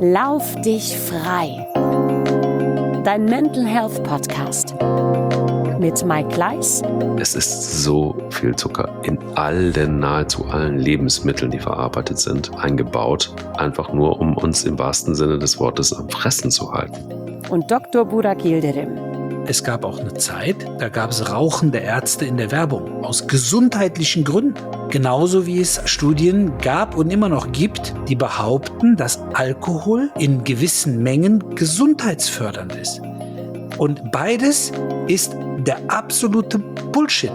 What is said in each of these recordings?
Lauf dich frei. Dein Mental Health Podcast mit Mike Kleiss. Es ist so viel Zucker in nahezu allen Lebensmitteln, die verarbeitet sind, eingebaut. Einfach nur, um uns im wahrsten Sinne des Wortes am Fressen zu halten. Und Dr. Burak Yildirim. Es gab auch eine Zeit, da gab es rauchende Ärzte in der Werbung, aus gesundheitlichen Gründen. Genauso wie es Studien gab und immer noch gibt, die behaupten, dass Alkohol in gewissen Mengen gesundheitsfördernd ist. Und beides ist der absolute Bullshit.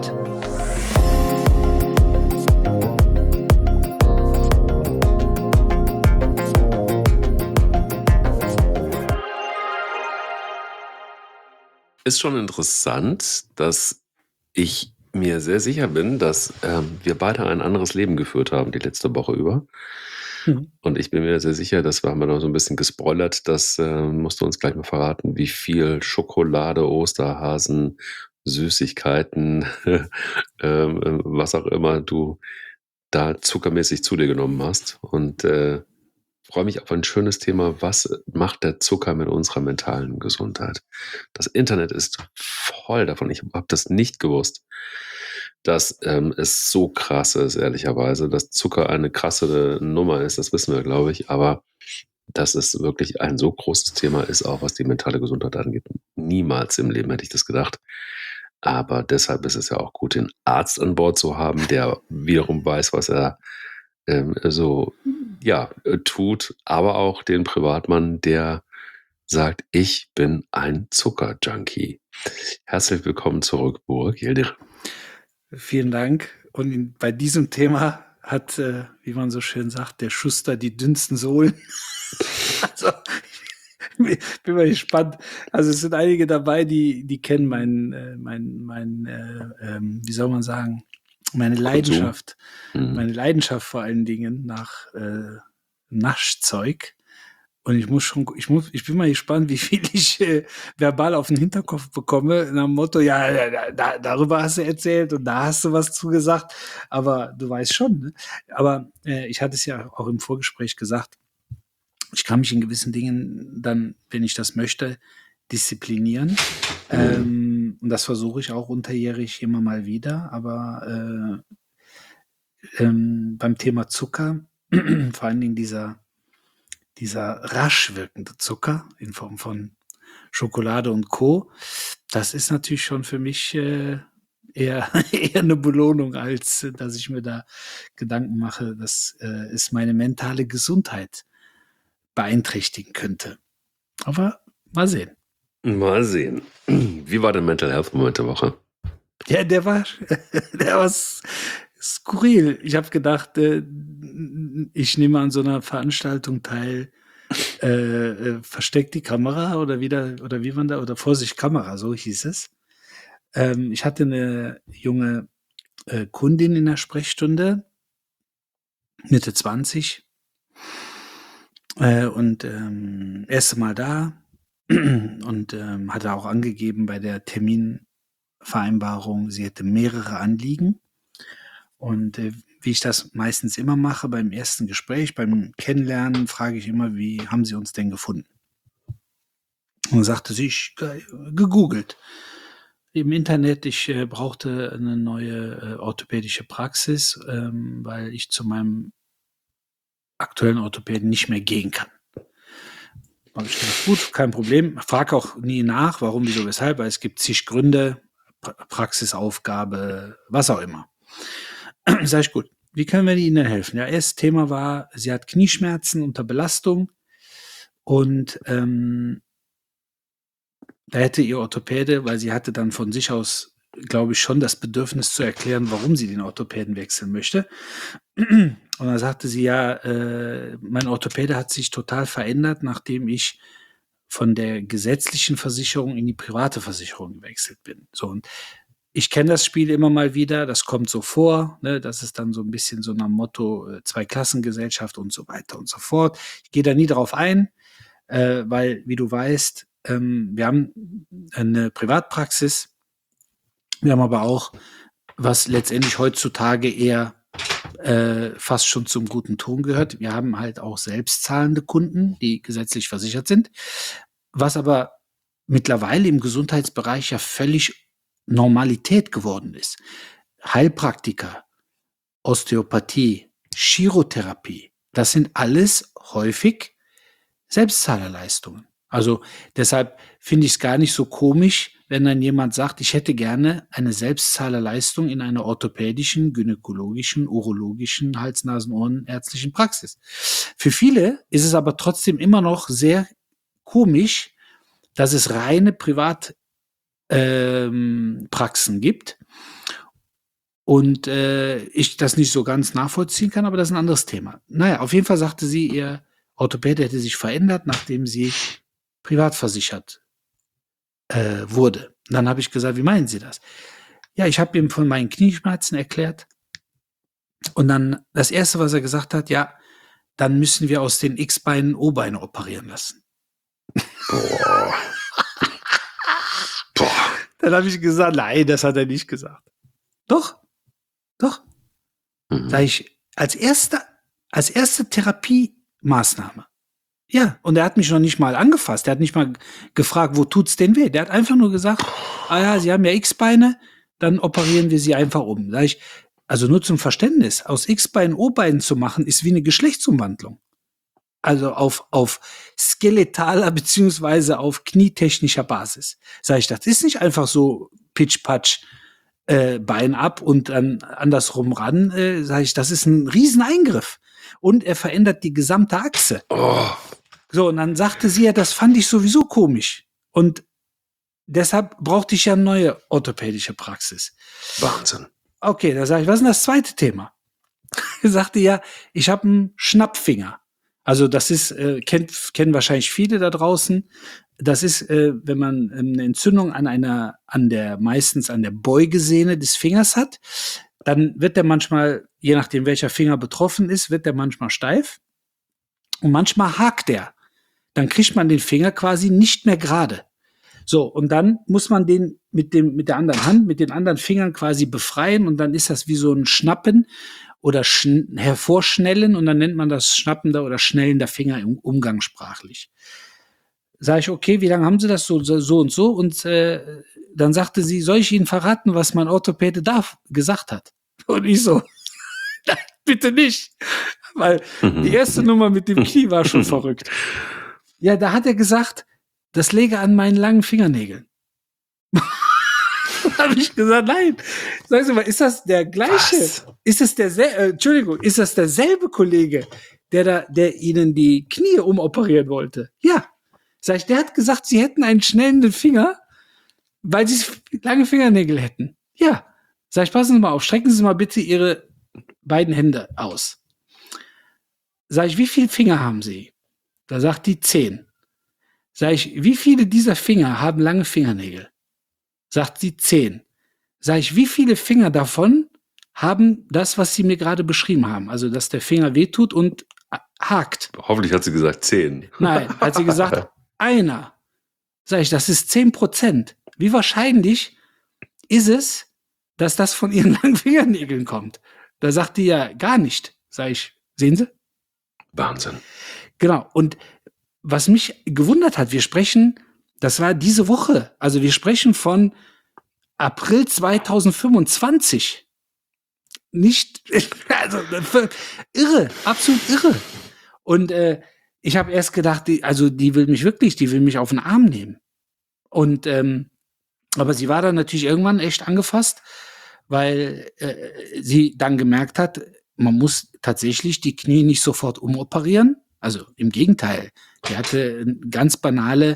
Ist schon interessant, dass ich mir sehr sicher bin, dass wir beide ein anderes Leben geführt haben die letzte Woche über. Und ich bin mir sehr sicher, das haben wir noch so ein bisschen gespoilert, das musst du uns gleich mal verraten, wie viel Schokolade, Osterhasen, Süßigkeiten, was auch immer du da zuckermäßig zu dir genommen hast. Und freue mich auf ein schönes Thema. Was macht der Zucker mit unserer mentalen Gesundheit? Das Internet ist voll davon. Ich habe das nicht gewusst, dass es so krass ist, ehrlicherweise, dass Zucker eine krasse Nummer ist. Das wissen wir, glaube ich. Aber dass es wirklich ein so großes Thema ist, auch was die mentale Gesundheit angeht. Niemals im Leben hätte ich das gedacht. Aber deshalb ist es ja auch gut, den Arzt an Bord zu haben, der wiederum weiß, was er tut, aber auch den Privatmann, der sagt, ich bin ein Zuckerjunkie. Herzlich willkommen zurück, Burak Yildirim. Vielen Dank. Und bei diesem Thema hat, wie man so schön sagt, der Schuster die dünnsten Sohlen. Also, ich bin mal gespannt. Also es sind einige dabei, die kennen wie soll man sagen, meine Leidenschaft. Meine Leidenschaft vor allen Dingen nach Naschzeug. Und ich bin mal gespannt, wie viel ich verbal auf den Hinterkopf bekomme, nach dem Motto, darüber hast du erzählt und da hast du was zugesagt. Aber du weißt schon, ne? Aber ich hatte es ja auch im Vorgespräch gesagt, ich kann mich in gewissen Dingen dann, wenn ich das möchte, disziplinieren. Und das versuche ich auch unterjährig immer mal wieder. Aber beim Thema Zucker, vor allen Dingen dieser rasch wirkende Zucker in Form von Schokolade und Co., das ist natürlich schon für mich eher eine Belohnung, als dass ich mir da Gedanken mache, dass es meine mentale Gesundheit beeinträchtigen könnte. Aber mal sehen. Mal sehen. Wie war der Mental Health Moment der Woche? Ja, der war skurril. Ich habe gedacht, ich nehme an so einer Veranstaltung teil, versteckt die Kamera oder Vorsicht Kamera, so hieß es. Ich hatte eine junge Kundin in der Sprechstunde, Mitte 20, und erste Mal da und hatte auch angegeben bei der Terminvereinbarung, sie hätte mehrere Anliegen. Und wie ich das meistens immer mache beim ersten Gespräch, beim Kennenlernen, frage ich immer, wie haben Sie uns denn gefunden? Und dann sagte sie, ich gegoogelt im Internet, ich brauchte eine neue orthopädische Praxis, weil ich zu meinem aktuellen Orthopäden nicht mehr gehen kann. Habe ich gedacht, gut, kein Problem. Frage auch nie nach, warum, wieso, weshalb, weil es gibt zig Gründe, Praxisaufgabe, was auch immer. Sag ich, gut, wie können wir Ihnen helfen? Ja, erstes Thema war, sie hat Knieschmerzen unter Belastung und da hätte ihr Orthopäde, weil sie hatte dann von sich aus, glaube ich, schon das Bedürfnis zu erklären, warum sie den Orthopäden wechseln möchte. Und dann sagte sie, mein Orthopäde hat sich total verändert, nachdem ich von der gesetzlichen Versicherung in die private Versicherung gewechselt bin. So, und ich kenne das Spiel immer mal wieder, das kommt so vor, ne, das ist dann so ein bisschen so nach dem Motto Zweiklassengesellschaft und so weiter und so fort. Ich gehe da nie drauf ein, weil, wie du weißt, wir haben eine Privatpraxis, wir haben aber auch, was letztendlich heutzutage eher fast schon zum guten Ton gehört. Wir haben halt auch selbstzahlende Kunden, die gesetzlich versichert sind, was aber mittlerweile im Gesundheitsbereich ja völlig Normalität geworden ist. Heilpraktiker, Osteopathie, Chirotherapie, das sind alles häufig Selbstzahlerleistungen. Also deshalb finde ich es gar nicht so komisch, wenn dann jemand sagt, ich hätte gerne eine Selbstzahlerleistung in einer orthopädischen, gynäkologischen, urologischen, Hals-Nasen-Ohren-ärztlichen Praxis. Für viele ist es aber trotzdem immer noch sehr komisch, dass es reine Privatpraxen gibt und ich das nicht so ganz nachvollziehen kann, aber das ist ein anderes Thema. Naja, auf jeden Fall sagte sie, ihr Orthopäde hätte sich verändert, nachdem sie privat versichert wurde. Dann habe ich gesagt, wie meinen Sie das? Ja, ich habe ihm von meinen Knieschmerzen erklärt und dann das Erste, was er gesagt hat, ja, dann müssen wir aus den X-Beinen O-Beine operieren lassen. Boah. Boah. Dann habe ich gesagt, nein, das hat er nicht gesagt. Doch. Sag ich, als erste Therapiemaßnahme. Ja, und er hat mich noch nicht mal angefasst. Er hat nicht mal gefragt, wo tut's denn weh? Der hat einfach nur gesagt, Sie haben ja X-Beine, dann operieren wir sie einfach um. Sag ich, also nur zum Verständnis, aus X-Beinen O-Beinen zu machen, ist wie eine Geschlechtsumwandlung. Also auf skeletaler beziehungsweise auf knietechnischer Basis. Sag ich, das ist nicht einfach so pitch-patsch, Bein ab und dann andersrum ran. Sag ich, das ist ein Rieseneingriff. Und er verändert die gesamte Achse. Oh. So, und dann sagte sie ja, das fand ich sowieso komisch. Und deshalb brauchte ich ja eine neue orthopädische Praxis. Wahnsinn. Okay, da sage ich, was ist denn das zweite Thema? Er sagte ja, ich habe einen Schnappfinger. Also das ist, kennen wahrscheinlich viele da draußen. Das ist, wenn man eine Entzündung meistens an der Beugesehne des Fingers hat, dann wird der manchmal, je nachdem welcher Finger betroffen ist, wird der manchmal steif und manchmal hakt der. Dann kriegt man den Finger quasi nicht mehr gerade. So, und dann muss man den mit der anderen Hand, mit den anderen Fingern quasi befreien und dann ist das wie so ein Schnappen oder hervorschnellen und dann nennt man das schnappender oder schnellender Finger umgangssprachlich. Sag ich, okay, wie lange haben Sie das so und so? Und dann sagte sie, soll ich Ihnen verraten, was mein Orthopäde da gesagt hat? Und ich so, bitte nicht. Weil die erste Nummer mit dem Knie war schon verrückt. Ja, da hat er gesagt, das läge an meinen langen Fingernägeln. Da habe ich gesagt, nein. Sagen Sie mal, ist das der gleiche? Was? Ist das ist das derselbe Kollege, der Ihnen die Knie umoperieren wollte? Ja. Sag ich, der hat gesagt, Sie hätten einen schnellenden Finger, weil Sie lange Fingernägel hätten. Ja. Sag ich, passen Sie mal auf, strecken Sie mal bitte Ihre beiden Hände aus. Sag ich, wie viele Finger haben Sie? Da sagt die 10. Sag ich, wie viele dieser Finger haben lange Fingernägel? Sagt sie 10. Sag ich, wie viele Finger davon haben das, was Sie mir gerade beschrieben haben? Also, dass der Finger wehtut und hakt. Hoffentlich hat sie gesagt 10. Nein, hat sie gesagt, einer. Sag ich, das ist 10%. Wie wahrscheinlich ist es, dass das von Ihren langen Fingernägeln kommt? Da sagt die ja gar nicht. Sag ich, sehen Sie? Wahnsinn. Genau. Und was mich gewundert hat, das war diese Woche, also wir sprechen von April 2025. Nicht, also irre, absolut irre. Und ich habe erst gedacht, die will mich auf den Arm nehmen. Und aber sie war dann natürlich irgendwann echt angefasst, weil sie dann gemerkt hat, man muss tatsächlich die Knie nicht sofort umoperieren. Also im Gegenteil, die hatte eine ganz banale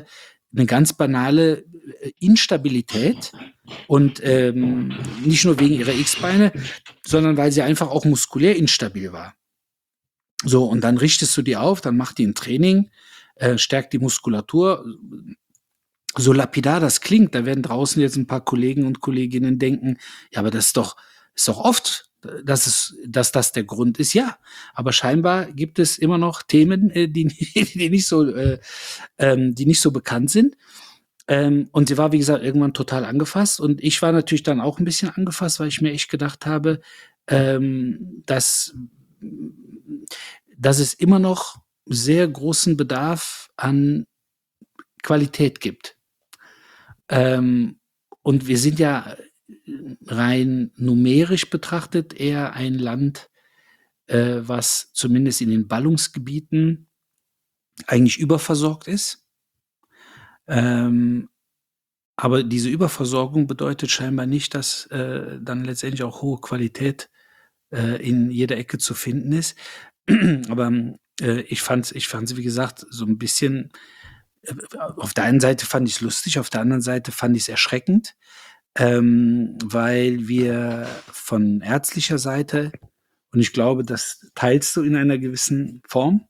Instabilität und nicht nur wegen ihrer X-Beine, sondern weil sie einfach auch muskulär instabil war. So, und dann richtest du die auf, dann macht die ein Training, stärkt die Muskulatur. So lapidar das klingt, da werden draußen jetzt ein paar Kollegen und Kolleginnen denken, ja, aber das ist doch oft, dass das der Grund ist, ja. Aber scheinbar gibt es immer noch Themen, die nicht so bekannt sind. Und sie war, wie gesagt, irgendwann total angefasst. Und ich war natürlich dann auch ein bisschen angefasst, weil ich mir echt gedacht habe, dass es immer noch sehr großen Bedarf an Qualität gibt. Und wir sind ja rein numerisch betrachtet eher ein Land, was zumindest in den Ballungsgebieten eigentlich überversorgt ist. Aber diese Überversorgung bedeutet scheinbar nicht, dass dann letztendlich auch hohe Qualität in jeder Ecke zu finden ist. Aber ich fand's, wie gesagt, so ein bisschen, auf der einen Seite fand ich es lustig, auf der anderen Seite fand ich es erschreckend, weil wir von ärztlicher Seite, und ich glaube, das teilst du in einer gewissen Form,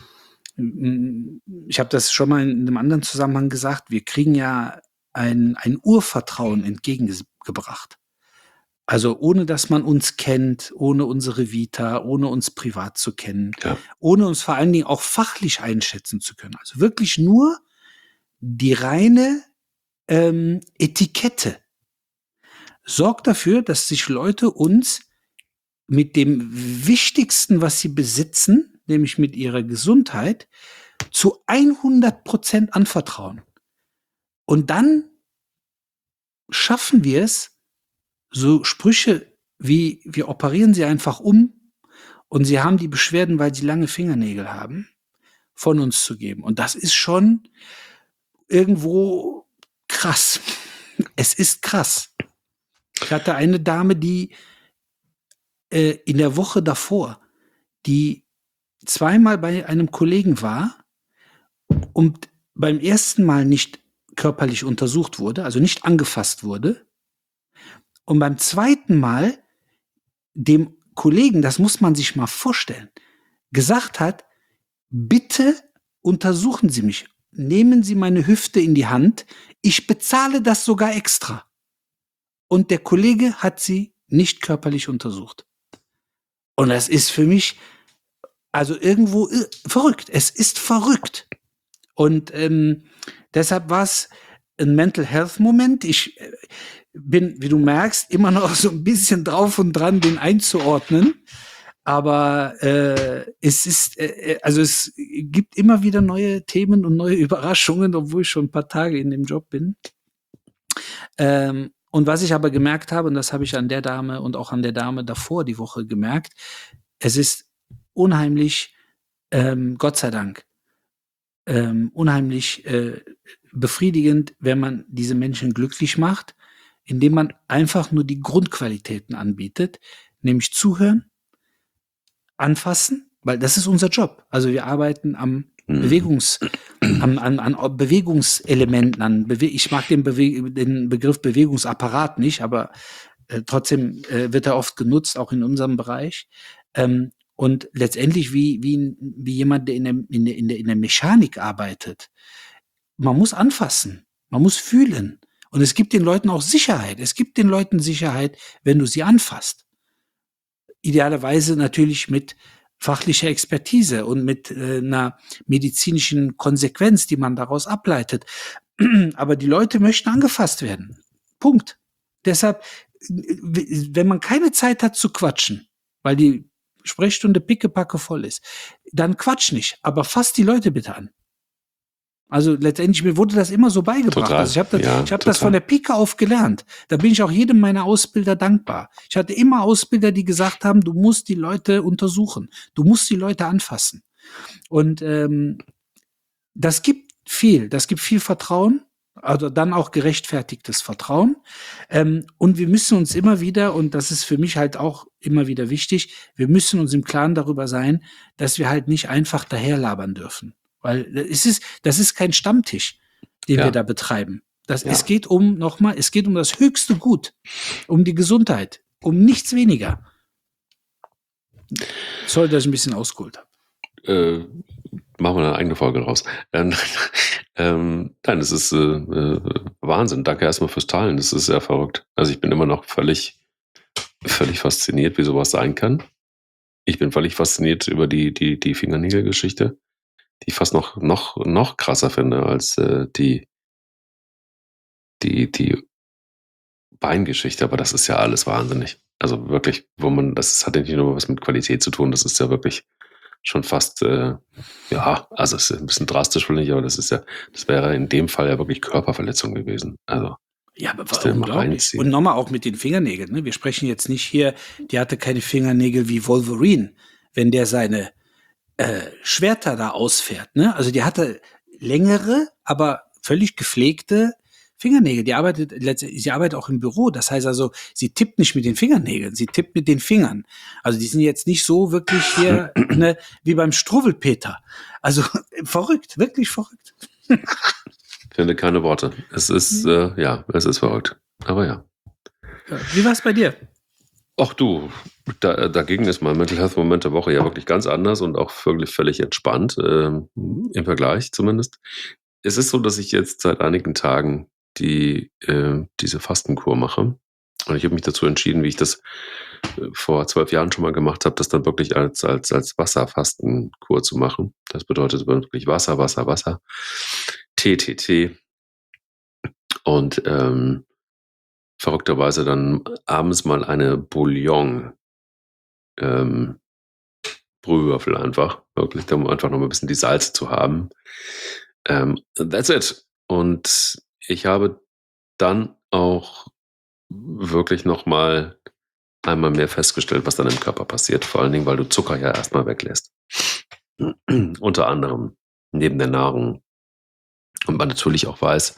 ich habe das schon mal in einem anderen Zusammenhang gesagt, wir kriegen ja ein Urvertrauen entgegengebracht. Also ohne dass man uns kennt, ohne unsere Vita, ohne uns privat zu kennen, Ja. ohne uns vor allen Dingen auch fachlich einschätzen zu können. Also wirklich nur die reine Etikette sorgt dafür, dass sich Leute uns mit dem Wichtigsten, was sie besitzen, nämlich mit ihrer Gesundheit, zu 100% anvertrauen. Und dann schaffen wir es, so Sprüche wie, wir operieren sie einfach um und sie haben die Beschwerden, weil sie lange Fingernägel haben, von uns zu geben. Und das ist schon irgendwo krass. Es ist krass. Ich hatte eine Dame, die in der Woche davor, die zweimal bei einem Kollegen war und beim ersten Mal nicht körperlich untersucht wurde, also nicht angefasst wurde, und beim zweiten Mal dem Kollegen, das muss man sich mal vorstellen, gesagt hat, bitte untersuchen Sie mich, nehmen Sie meine Hüfte in die Hand, ich bezahle das sogar extra. Und der Kollege hat sie nicht körperlich untersucht. Und das ist für mich also irgendwo verrückt. Es ist verrückt. Und deshalb war es ein Mental Health Moment. Ich bin, wie du merkst, immer noch so ein bisschen drauf und dran, den einzuordnen. Aber es ist, also es gibt immer wieder neue Themen und neue Überraschungen, obwohl ich schon ein paar Tage in dem Job bin. Und was ich aber gemerkt habe, und das habe ich an der Dame und auch an der Dame davor die Woche gemerkt, es ist unheimlich, Gott sei Dank, unheimlich befriedigend, wenn man diese Menschen glücklich macht, indem man einfach nur die Grundqualitäten anbietet, nämlich zuhören, anfassen, weil das ist unser Job. Also wir arbeiten am an Bewegungselementen, ich mag den Begriff Bewegungsapparat nicht, aber trotzdem wird er oft genutzt, auch in unserem Bereich. Und letztendlich wie jemand, der in der Mechanik arbeitet. Man muss anfassen, man muss fühlen. Und es gibt den Leuten auch Sicherheit. Es gibt den Leuten Sicherheit, wenn du sie anfasst. Idealerweise natürlich mit fachlicher Expertise und mit einer medizinischen Konsequenz, die man daraus ableitet. Aber die Leute möchten angefasst werden. Punkt. Deshalb, wenn man keine Zeit hat zu quatschen, weil die Sprechstunde pickepacke voll ist, dann quatsch nicht, aber fass die Leute bitte an. Also letztendlich, mir wurde das immer so beigebracht. Total. Also ich habe das von der Pike auf gelernt. Da bin ich auch jedem meiner Ausbilder dankbar. Ich hatte immer Ausbilder, die gesagt haben, du musst die Leute untersuchen. Du musst die Leute anfassen. Und das gibt viel. Das gibt viel Vertrauen. Also dann auch gerechtfertigtes Vertrauen. Und wir müssen uns immer wieder, und das ist für mich halt auch immer wieder wichtig, wir müssen uns im Klaren darüber sein, dass wir halt nicht einfach daherlabern dürfen. Weil das ist kein Stammtisch, den wir da betreiben. Es geht um das höchste Gut, um die Gesundheit, um nichts weniger. Sorry, dass ich ein bisschen ausgeholt habe. Machen wir eine eigene Folge raus. Nein, das ist Wahnsinn. Danke erstmal fürs Teilen. Das ist sehr verrückt. Also ich bin immer noch völlig fasziniert, wie sowas sein kann. Ich bin völlig fasziniert über die Fingernägelgeschichte, die ich fast noch krasser finde als die Beingeschichte, aber das ist ja alles wahnsinnig. Also wirklich, das hat ja nicht nur was mit Qualität zu tun, das ist ja wirklich schon fast, also es ist ein bisschen drastisch, finde ich, aber das wäre in dem Fall ja wirklich Körperverletzung gewesen. Also, Ja, aber musst war du dir mal unglaublich. Und reinziehen. nochmal auch mit den Fingernägeln. Ne? Wir sprechen jetzt nicht hier, die hatte keine Fingernägel wie Wolverine, wenn der seine Schwerter da ausfährt. Ne? Also die hatte längere, aber völlig gepflegte Fingernägel. Sie arbeitet auch im Büro. Das heißt also, sie tippt nicht mit den Fingernägeln, sie tippt mit den Fingern. Also die sind jetzt nicht so wirklich hier ne, wie beim Struwwelpeter. Also verrückt, wirklich verrückt. Ich finde keine Worte. Es ist, es ist verrückt. Aber ja. Wie war es bei dir? Ach du, dagegen ist mein Mental Health Moment der Woche ja wirklich ganz anders und auch wirklich völlig entspannt, im Vergleich zumindest. Es ist so, dass ich jetzt seit einigen Tagen diese Fastenkur mache. Und ich habe mich dazu entschieden, wie ich das vor 12 Jahren schon mal gemacht habe, das dann wirklich als Wasserfastenkur zu machen. Das bedeutet wirklich Wasser, Wasser, Wasser, Tee, Tee, Tee. Und verrückterweise dann abends mal eine Bouillon Brühwürfel einfach, wirklich, um einfach noch mal ein bisschen die Salze zu haben. That's it. Und ich habe dann auch wirklich noch mal einmal mehr festgestellt, was dann im Körper passiert, vor allen Dingen, weil du Zucker ja erstmal weglässt. Unter anderem neben der Nahrung. Und man natürlich auch weiß,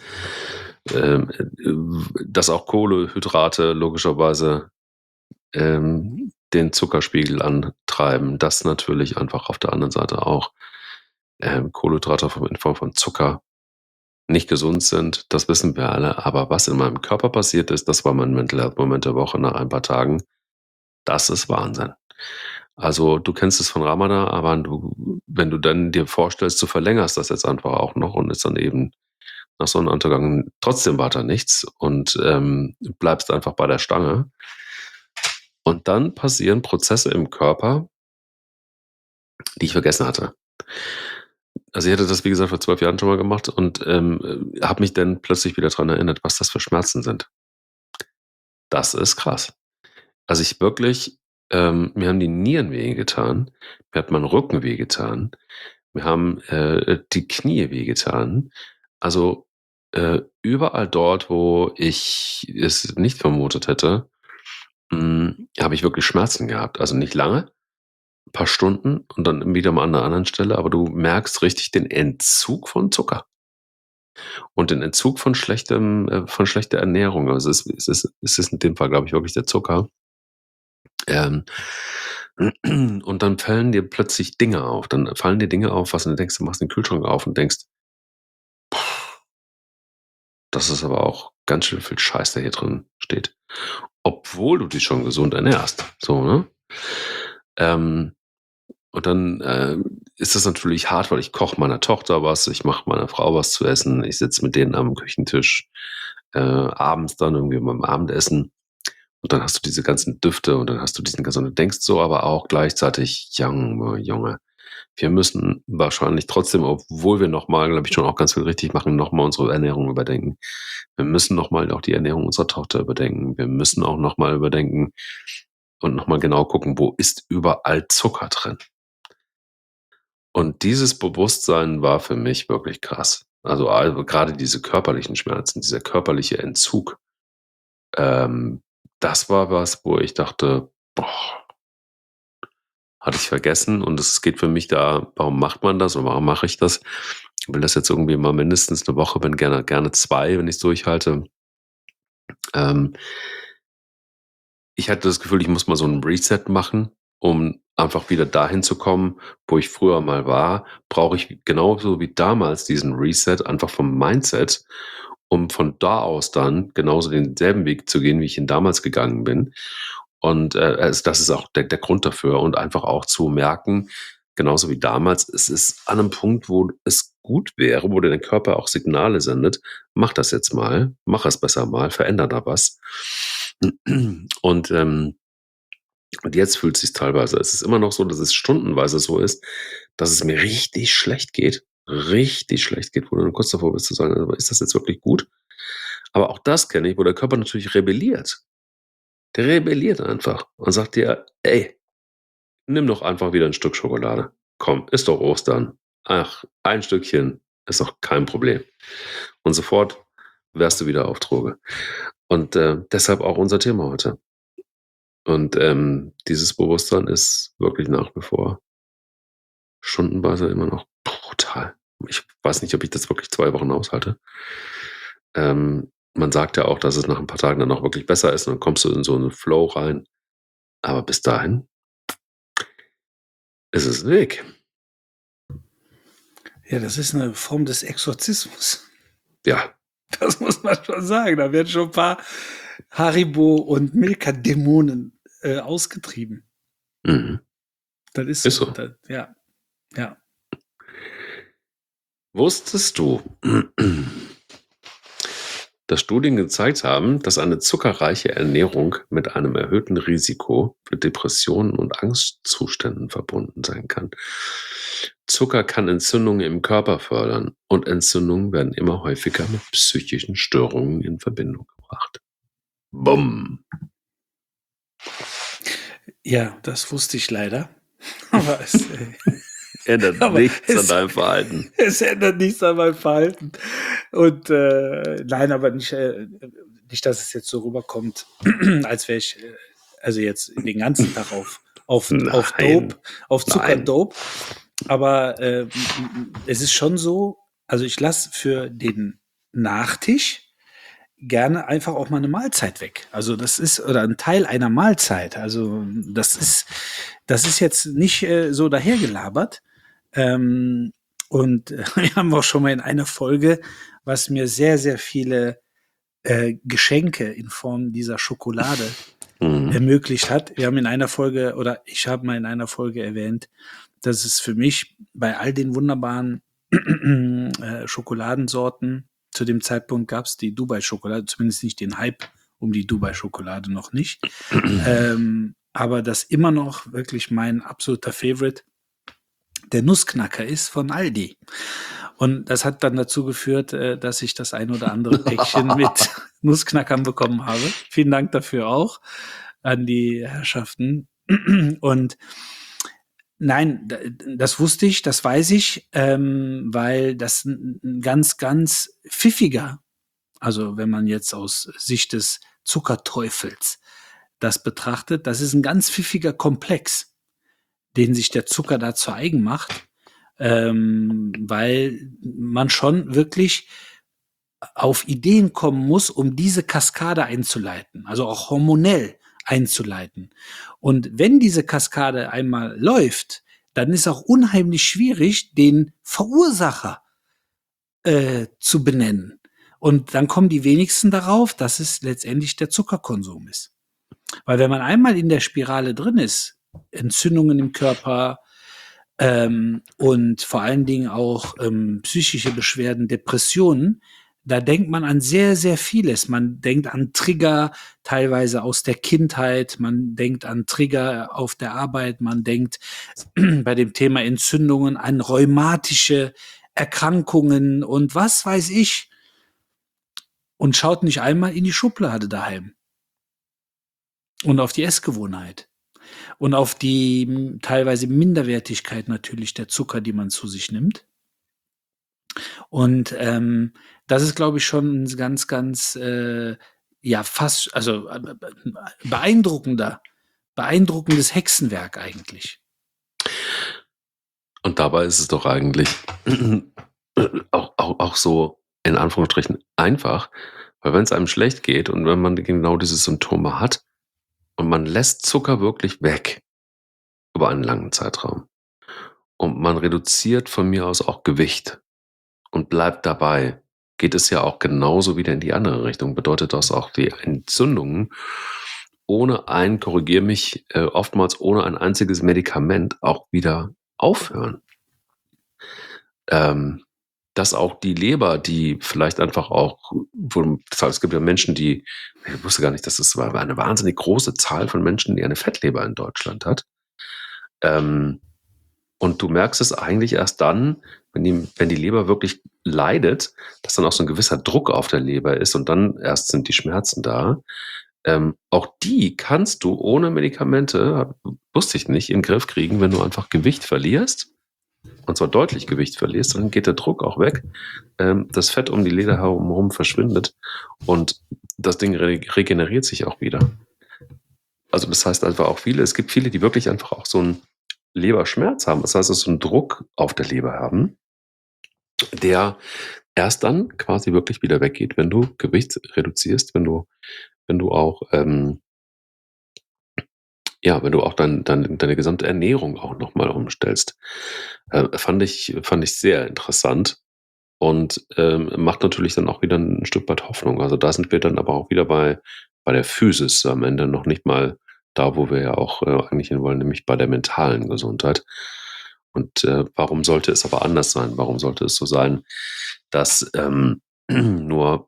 dass auch Kohlenhydrate logischerweise den Zuckerspiegel antreiben, dass natürlich einfach auf der anderen Seite auch Kohlenhydrate in Form von Zucker nicht gesund sind. Das wissen wir alle. Aber was in meinem Körper passiert ist, das war mein Mental Health Moment der Woche nach ein paar Tagen. Das ist Wahnsinn. Also du kennst es von Ramadan, aber wenn du dann dir vorstellst, du verlängerst das jetzt einfach auch noch und ist dann eben nach Sonnenuntergang trotzdem weiter nichts und bleibst einfach bei der Stange. Und dann passieren Prozesse im Körper, die ich vergessen hatte. Also ich hatte das, wie gesagt, vor 12 Jahren schon mal gemacht und habe mich dann plötzlich wieder daran erinnert, was das für Schmerzen sind. Das ist krass. Also ich wirklich, mir haben die Nieren wehgetan, mir hat mein Rücken wehgetan, mir haben die Knie wehgetan. Also überall dort, wo ich es nicht vermutet hätte, habe ich wirklich Schmerzen gehabt. Also nicht lange, ein paar Stunden und dann wieder mal an einer anderen Stelle, aber du merkst richtig den Entzug von Zucker und den Entzug von schlechter Ernährung. Also es ist in dem Fall, glaube ich, wirklich der Zucker. Ähm, und dann fallen dir plötzlich Dinge auf. Dann fallen dir Dinge auf, was du denkst, du machst den Kühlschrank auf und denkst, das ist aber auch ganz schön viel Scheiß, der hier drin steht. Obwohl du dich schon gesund ernährst. So, ne? Und dann ist das natürlich hart, weil ich koche meiner Tochter was, ich mache meiner Frau was zu essen, ich sitze mit denen am Küchentisch, abends dann irgendwie beim Abendessen. Und dann hast du diese ganzen Düfte und dann hast du diesen ganzen, und du denkst so aber auch gleichzeitig, Junge, wir müssen wahrscheinlich trotzdem, obwohl wir nochmal, glaube ich, schon auch ganz viel richtig machen, nochmal unsere Ernährung überdenken. Wir müssen nochmal auch die Ernährung unserer Tochter überdenken. Wir müssen auch nochmal überdenken und nochmal genau gucken, wo ist überall Zucker drin. Und dieses Bewusstsein war für mich wirklich krass. Also gerade diese körperlichen Schmerzen, dieser körperliche Entzug, das war was, wo ich dachte, boah, hatte ich vergessen. Und es geht für mich da, warum macht man das und warum mache ich das? Ich will das jetzt irgendwie mal mindestens eine Woche, wenn gerne 2, wenn ich es durchhalte. Ich hatte das Gefühl, ich muss mal so einen Reset machen, um einfach wieder dahin zu kommen, wo ich früher mal war. Brauche ich genauso wie damals diesen Reset einfach vom Mindset, um von da aus dann genauso denselben Weg zu gehen, wie ich ihn damals gegangen bin. Und also das ist auch der Grund dafür. Und einfach auch zu merken, genauso wie damals, es ist an einem Punkt, wo es gut wäre, wo der Körper auch Signale sendet, mach das jetzt mal, mach es besser mal, veränder da was. Und jetzt fühlt es sich teilweise, es ist immer noch so, dass es stundenweise so ist, dass es mir richtig schlecht geht, wo du dann kurz davor bist zu sagen, aber ist das jetzt wirklich gut? Aber auch das kenne ich, wo der Körper natürlich rebelliert. Der rebelliert einfach und sagt dir, ey, nimm doch einfach wieder ein Stück Schokolade. Komm, ist doch Ostern. Ach, ein Stückchen ist doch kein Problem. Und sofort wärst du wieder auf Droge. Und deshalb auch unser Thema heute. Und dieses Bewusstsein ist wirklich nach wie vor stundenweise immer noch brutal. Ich weiß nicht, ob ich das wirklich 2 Wochen aushalte. Man sagt ja auch, dass es nach ein paar Tagen dann auch wirklich besser ist und dann kommst du in so einen Flow rein. Aber bis dahin ist es ein Weg. Ja, das ist eine Form des Exorzismus. Ja, Das muss man schon sagen. Da werden schon ein paar Haribo- und Milka-Dämonen ausgetrieben. mhm. Das ist Ist so. so. Ja. Wusstest du, dass Studien gezeigt haben, dass eine zuckerreiche Ernährung mit einem erhöhten Risiko für Depressionen und Angstzuständen verbunden sein kann? Zucker kann Entzündungen im Körper fördern und Entzündungen werden immer häufiger mit psychischen Störungen in Verbindung gebracht. Bumm. Ja, das wusste ich leider. Aber es Ändert Aber nichts an es- deinem Verhalten. es ändert nichts an meinem Verhalten. Und nein, aber nicht, dass es jetzt so rüberkommt, als wäre ich also jetzt den ganzen Tag auf Nein. Dope, auf Nein. Zuckerdope. Aber es ist schon so, also ich lasse für den Nachtisch gerne einfach auch mal eine Mahlzeit weg. Also das ist, oder ein Teil einer Mahlzeit. Also das ist jetzt nicht so dahergelabert. Und wir haben auch schon mal in einer Folge, was mir sehr, sehr viele Geschenke in Form dieser Schokolade ermöglicht hat. Wir haben in einer Folge, oder ich habe mal in einer Folge erwähnt, dass es für mich bei all den wunderbaren Schokoladensorten, zu dem Zeitpunkt gab es die Dubai-Schokolade, zumindest nicht den Hype um die Dubai-Schokolade noch nicht. Aber das immer noch wirklich mein absoluter Favorite der Nussknacker ist von Aldi. Und das hat dann dazu geführt, dass ich das ein oder andere Päckchen mit Nussknackern bekommen habe. Vielen Dank dafür auch an die Herrschaften. Und nein, das wusste ich, das weiß ich, weil das ein ganz, ganz pfiffiger, also wenn man jetzt aus Sicht des Zuckerteufels das betrachtet, das ist ein ganz pfiffiger Komplex, den sich der Zucker da zu eigen macht, weil man schon wirklich auf Ideen kommen muss, um diese Kaskade einzuleiten, also auch hormonell einzuleiten. Und wenn diese Kaskade einmal läuft, dann ist auch unheimlich schwierig, den Verursacher zu benennen. Und dann kommen die wenigsten darauf, dass es letztendlich der Zuckerkonsum ist. Weil wenn man einmal in der Spirale drin ist, Entzündungen im Körper und vor allen Dingen auch psychische Beschwerden, Depressionen, da denkt man an sehr, sehr vieles. Man denkt an Trigger teilweise aus der Kindheit, man denkt an Trigger auf der Arbeit, man denkt bei dem Thema Entzündungen an rheumatische Erkrankungen und was weiß ich, und schaut nicht einmal in die Schublade daheim und auf die Essgewohnheit und auf die teilweise Minderwertigkeit natürlich der Zucker, die man zu sich nimmt. Und das ist, glaube ich, schon ein ganz, ganz fast, also beeindruckendes Hexenwerk eigentlich. Und dabei ist es doch eigentlich auch so in Anführungsstrichen einfach, weil wenn es einem schlecht geht und wenn man genau diese Symptome hat und man lässt Zucker wirklich weg über einen langen Zeitraum und man reduziert von mir aus auch Gewicht und bleibt dabei, geht es ja auch genauso wieder in die andere Richtung. Bedeutet das auch, die Entzündungen oftmals ohne ein einziges Medikament auch wieder aufhören. Dass auch die Leber, die vielleicht einfach auch, es gibt ja Menschen, ich wusste gar nicht, dass es eine wahnsinnig große Zahl von Menschen, die eine Fettleber in Deutschland hat. Und du merkst es eigentlich erst dann, wenn die Leber wirklich leidet, dass dann auch so ein gewisser Druck auf der Leber ist und dann erst sind die Schmerzen da. Auch die kannst du ohne Medikamente, wusste ich nicht, im Griff kriegen, wenn du einfach Gewicht verlierst. Und zwar deutlich Gewicht verlierst, dann geht der Druck auch weg. Das Fett um die Leder herum verschwindet und das Ding regeneriert sich auch wieder. Also das heißt einfach auch es gibt viele, die wirklich einfach auch so einen Leberschmerz haben. Das heißt, so einen Druck auf der Leber haben, der erst dann quasi wirklich wieder weggeht, wenn du Gewicht reduzierst, wenn du auch wenn du auch deine gesamte Ernährung auch nochmal umstellst. Fand ich sehr interessant und macht natürlich dann auch wieder ein Stück weit Hoffnung. Also da sind wir dann aber auch wieder bei der Physis am Ende, noch nicht mal da, wo wir ja auch eigentlich hin wollen, nämlich bei der mentalen Gesundheit. Und warum sollte es aber anders sein? Warum sollte es so sein, dass nur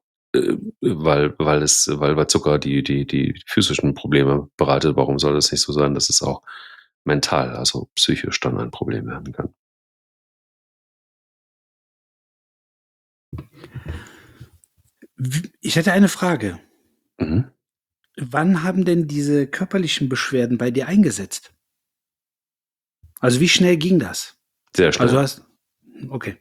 weil Zucker die physischen Probleme bereitet, warum soll es nicht so sein, dass es auch mental, also psychisch dann ein Problem werden kann? Ich hätte eine Frage. Mhm. Wann haben denn diese körperlichen Beschwerden bei dir eingesetzt? Also wie schnell ging das? Sehr schnell. Okay.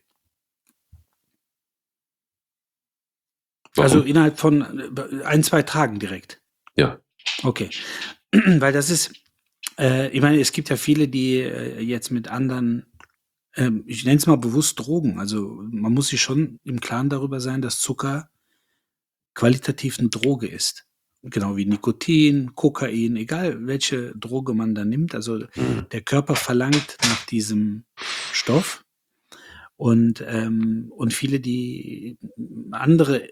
Warum? Also innerhalb von 1-2 Tagen direkt. Ja. Okay. Weil das ist, ich meine, es gibt ja viele, die jetzt mit anderen, ich nenne es mal bewusst Drogen. Also man muss sich schon im Klaren darüber sein, dass Zucker qualitativ eine Droge ist. Genau wie Nikotin, Kokain, egal welche Droge man da nimmt. Also der Körper verlangt nach diesem Stoff. Und viele, die andere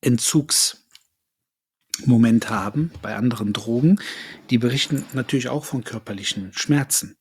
Entzugsmomente haben bei anderen Drogen, die berichten natürlich auch von körperlichen Schmerzen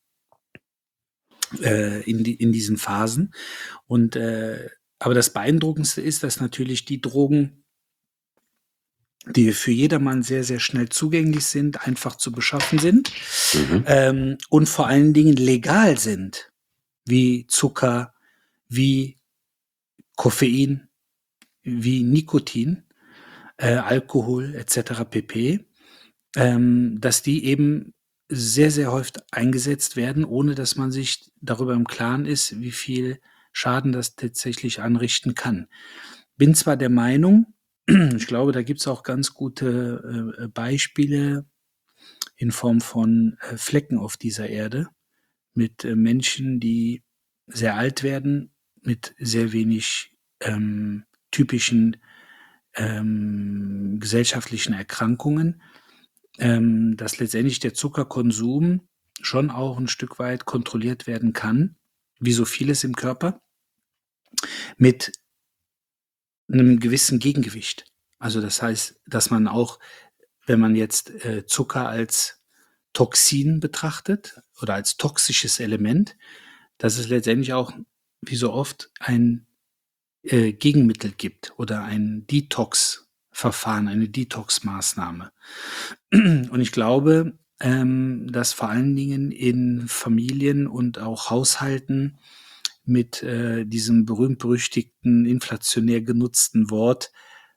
in diesen Phasen. Und aber das Beeindruckendste ist, dass natürlich die Drogen, die für jedermann sehr, sehr schnell zugänglich sind, einfach zu beschaffen sind und vor allen Dingen legal sind, wie Zucker, wie Koffein, wie Nikotin, Alkohol etc. pp., dass die eben sehr, sehr häufig eingesetzt werden, ohne dass man sich darüber im Klaren ist, wie viel Schaden das tatsächlich anrichten kann. Bin zwar der Meinung, ich glaube, da gibt es auch ganz gute Beispiele in Form von Flecken auf dieser Erde mit Menschen, die sehr alt werden, mit sehr wenig typischen gesellschaftlichen Erkrankungen, dass letztendlich der Zuckerkonsum schon auch ein Stück weit kontrolliert werden kann, wie so vieles im Körper, mit einem gewissen Gegengewicht. Also das heißt, dass man auch, wenn man jetzt Zucker als Toxin betrachtet oder als toxisches Element, dass es letztendlich auch, wie so oft, ein Gegenmittel gibt oder ein Detox-Verfahren, eine Detox-Maßnahme. Und ich glaube, dass vor allen Dingen in Familien und auch Haushalten mit diesem berühmt-berüchtigten, inflationär genutzten Wort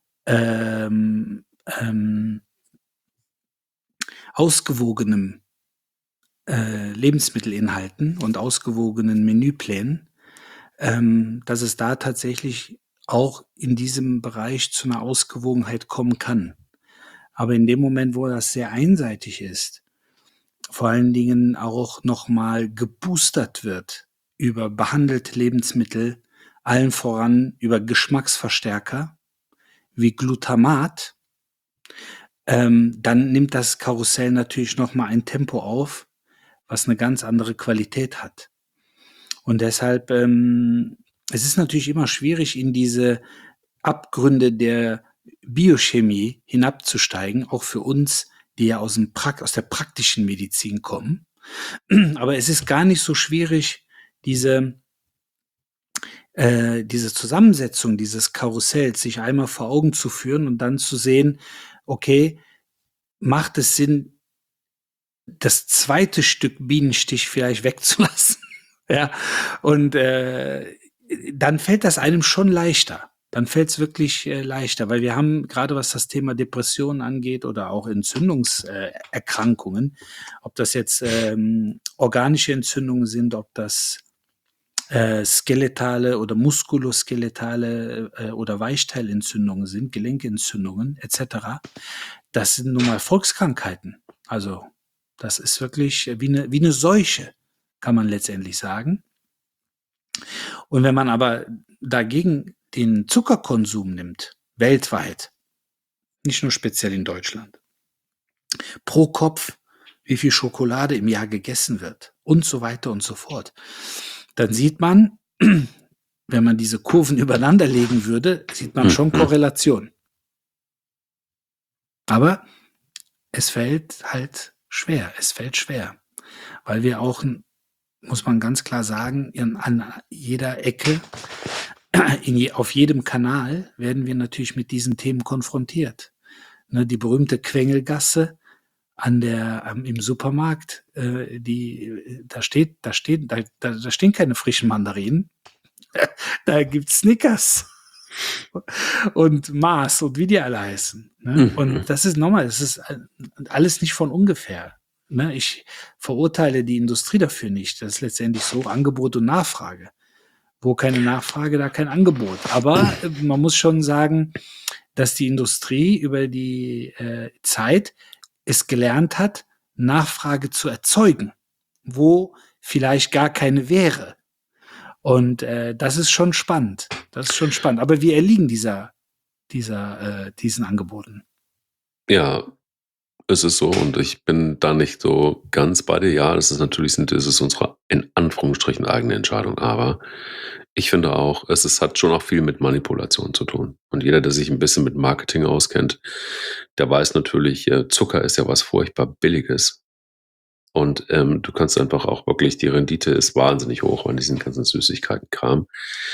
ausgewogenem Lebensmittelinhalten und ausgewogenen Menüplänen, dass es da tatsächlich auch in diesem Bereich zu einer Ausgewogenheit kommen kann. Aber in dem Moment, wo das sehr einseitig ist, vor allen Dingen auch nochmal geboostert wird über behandelte Lebensmittel, allen voran über Geschmacksverstärker wie Glutamat, dann nimmt das Karussell natürlich nochmal ein Tempo auf, was eine ganz andere Qualität hat. Und deshalb, es ist natürlich immer schwierig, in diese Abgründe der Biochemie hinabzusteigen, auch für uns, die ja aus der praktischen Medizin kommen. Aber es ist gar nicht so schwierig, diese Zusammensetzung dieses Karussells sich einmal vor Augen zu führen und dann zu sehen, okay, macht es Sinn, das zweite Stück Bienenstich vielleicht wegzulassen? Ja, und dann fällt das einem schon leichter. dann fällt es wirklich leichter, weil wir haben gerade, was das Thema Depressionen angeht oder auch Entzündungserkrankungen, ob das jetzt organische Entzündungen sind, ob das skeletale oder muskuloskeletale oder Weichteilentzündungen sind, Gelenkentzündungen etc. Das sind nun mal Volkskrankheiten. Also das ist wirklich wie eine Seuche, kann man letztendlich sagen. Und wenn man aber dagegen den Zuckerkonsum nimmt, weltweit, nicht nur speziell in Deutschland, pro Kopf, wie viel Schokolade im Jahr gegessen wird und so weiter und so fort, dann sieht man, wenn man diese Kurven übereinander legen würde, sieht man schon Korrelation. Aber es fällt halt schwer. Es fällt schwer, weil wir auch, muss man ganz klar sagen, an jeder Ecke, auf jedem Kanal werden wir natürlich mit diesen Themen konfrontiert. Ne, die berühmte Quengelgasse im Supermarkt, da stehen keine frischen Mandarinen, da gibt's Snickers und Mars und wie die alle heißen. Ne? Und das ist nochmal, das ist alles nicht von ungefähr. Ne? Ich verurteile die Industrie dafür nicht. Das ist letztendlich so Angebot und Nachfrage. Wo keine Nachfrage, da kein Angebot. Aber man muss schon sagen, dass die Industrie über die Zeit es gelernt hat, Nachfrage zu erzeugen, wo vielleicht gar keine wäre. Und das ist schon spannend. Das ist schon spannend. Aber wir erliegen diesen Angeboten. Ja, es ist so und ich bin da nicht so ganz bei dir. Ja, das ist unsere in Anführungsstrichen eigene Entscheidung, aber ich finde auch, hat schon auch viel mit Manipulation zu tun. Und jeder, der sich ein bisschen mit Marketing auskennt, der weiß natürlich, Zucker ist ja was furchtbar Billiges. Und du kannst einfach auch wirklich, die Rendite ist wahnsinnig hoch an diesen ganzen Süßigkeiten-Kram.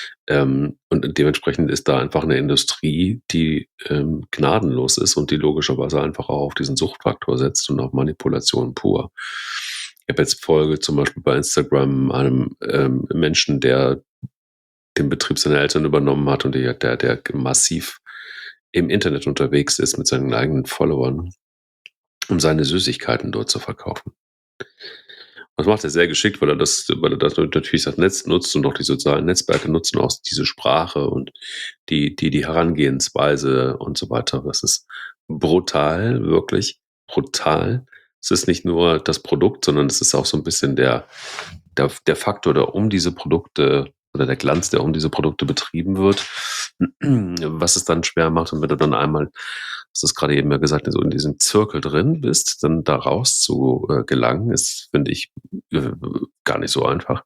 Und dementsprechend ist da einfach eine Industrie, die gnadenlos ist und die logischerweise einfach auch auf diesen Suchtfaktor setzt und auf Manipulation pur. Ich habe jetzt Folge zum Beispiel bei Instagram einem Menschen, der den Betrieb seiner Eltern übernommen hat und der massiv im Internet unterwegs ist mit seinen eigenen Followern, um seine Süßigkeiten dort zu verkaufen. Das macht er sehr geschickt, weil er natürlich das Netz nutzt und auch die sozialen Netzwerke nutzen auch diese Sprache und die Herangehensweise und so weiter. Das ist brutal, wirklich brutal. Es ist nicht nur das Produkt, sondern es ist auch so ein bisschen der Faktor, der um diese Produkte oder der Glanz, der um diese Produkte betrieben wird, was es dann schwer macht. Und wenn du dann einmal, hast du es gerade eben ja gesagt, so in diesem Zirkel drin bist, dann da raus zu gelangen, ist, finde ich, gar nicht so einfach.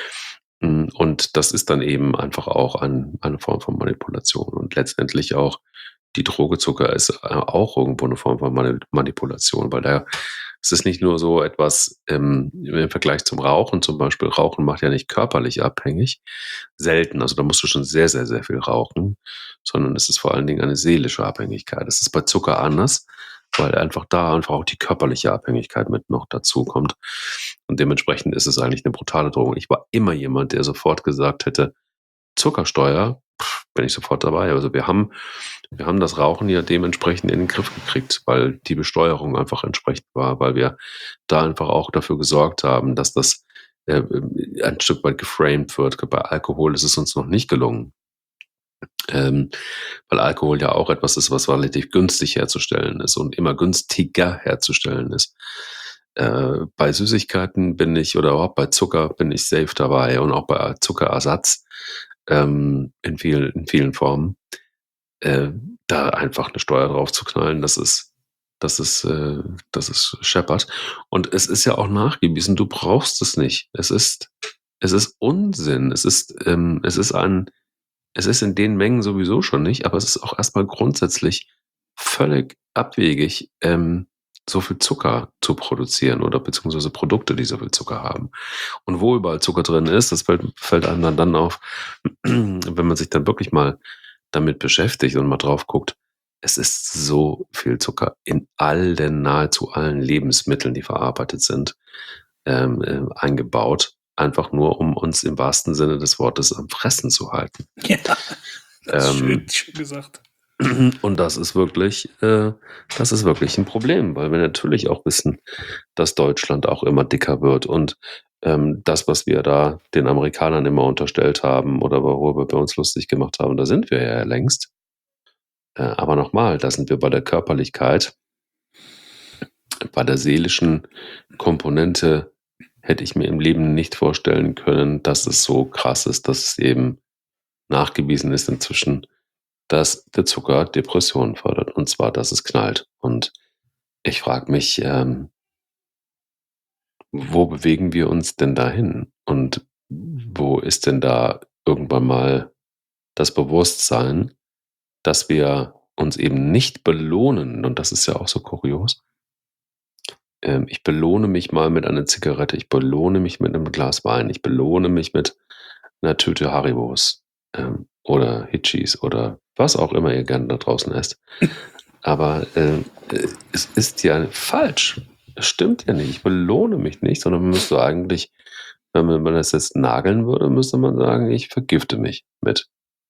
Und das ist dann eben einfach auch eine Form von Manipulation. Und letztendlich auch die Droge Zucker ist auch irgendwo eine Form von Manipulation, weil es ist nicht nur so etwas im Vergleich zum Rauchen zum Beispiel. Rauchen macht ja nicht körperlich abhängig, selten. Also da musst du schon sehr, sehr, sehr viel rauchen, sondern es ist vor allen Dingen eine seelische Abhängigkeit. Das ist bei Zucker anders, weil einfach auch die körperliche Abhängigkeit mit noch dazu kommt. Und dementsprechend ist es eigentlich eine brutale Droge. Ich war immer jemand, der sofort gesagt hätte, Zuckersteuer, bin ich sofort dabei. Also wir haben das Rauchen ja dementsprechend in den Griff gekriegt, weil die Besteuerung einfach entsprechend war, weil wir da einfach auch dafür gesorgt haben, dass das ein Stück weit geframed wird. Bei Alkohol ist es uns noch nicht gelungen. Weil Alkohol ja auch etwas ist, was relativ günstig herzustellen ist und immer günstiger herzustellen ist. Bei Süßigkeiten oder überhaupt bei Zucker bin ich safe dabei und auch bei Zuckerersatz in vielen Formen. Da einfach eine Steuer drauf zu knallen, das ist scheppert. Und es ist ja auch nachgewiesen, du brauchst es nicht. Es ist Unsinn. Es ist in den Mengen sowieso schon nicht, aber es ist auch erstmal grundsätzlich völlig abwegig, so viel Zucker zu produzieren oder beziehungsweise Produkte, die so viel Zucker haben. Und wo überall Zucker drin ist, das fällt einem dann auf, wenn man sich dann wirklich mal damit beschäftigt und mal drauf guckt, es ist so viel Zucker in nahezu allen Lebensmitteln, die verarbeitet sind, eingebaut. Einfach nur, um uns im wahrsten Sinne des Wortes am Fressen zu halten. Ja. Das ist Ähm, schön gesagt. und das ist wirklich ein Problem, weil wir natürlich auch wissen, dass Deutschland auch immer dicker wird und das, was wir da den Amerikanern immer unterstellt haben oder worüber wir uns lustig gemacht haben, da sind wir ja längst. Aber nochmal, da sind wir bei der Körperlichkeit. Bei der seelischen Komponente hätte ich mir im Leben nicht vorstellen können, dass es so krass ist, dass es eben nachgewiesen ist inzwischen, dass der Zucker Depressionen fördert. Und zwar, dass es knallt. Und ich frage mich, wo bewegen wir uns denn dahin? Und wo ist denn da irgendwann mal das Bewusstsein, dass wir uns eben nicht belohnen? Und das ist ja auch so kurios. Ich belohne mich mal mit einer Zigarette, ich belohne mich mit einem Glas Wein, ich belohne mich mit einer Tüte Haribos oder Hitchis oder was auch immer ihr gerne da draußen esst. Aber es ist ja falsch. Es stimmt ja nicht. Ich belohne mich nicht, sondern man müsste eigentlich, wenn man das jetzt nageln würde, müsste man sagen, ich vergifte mich mit.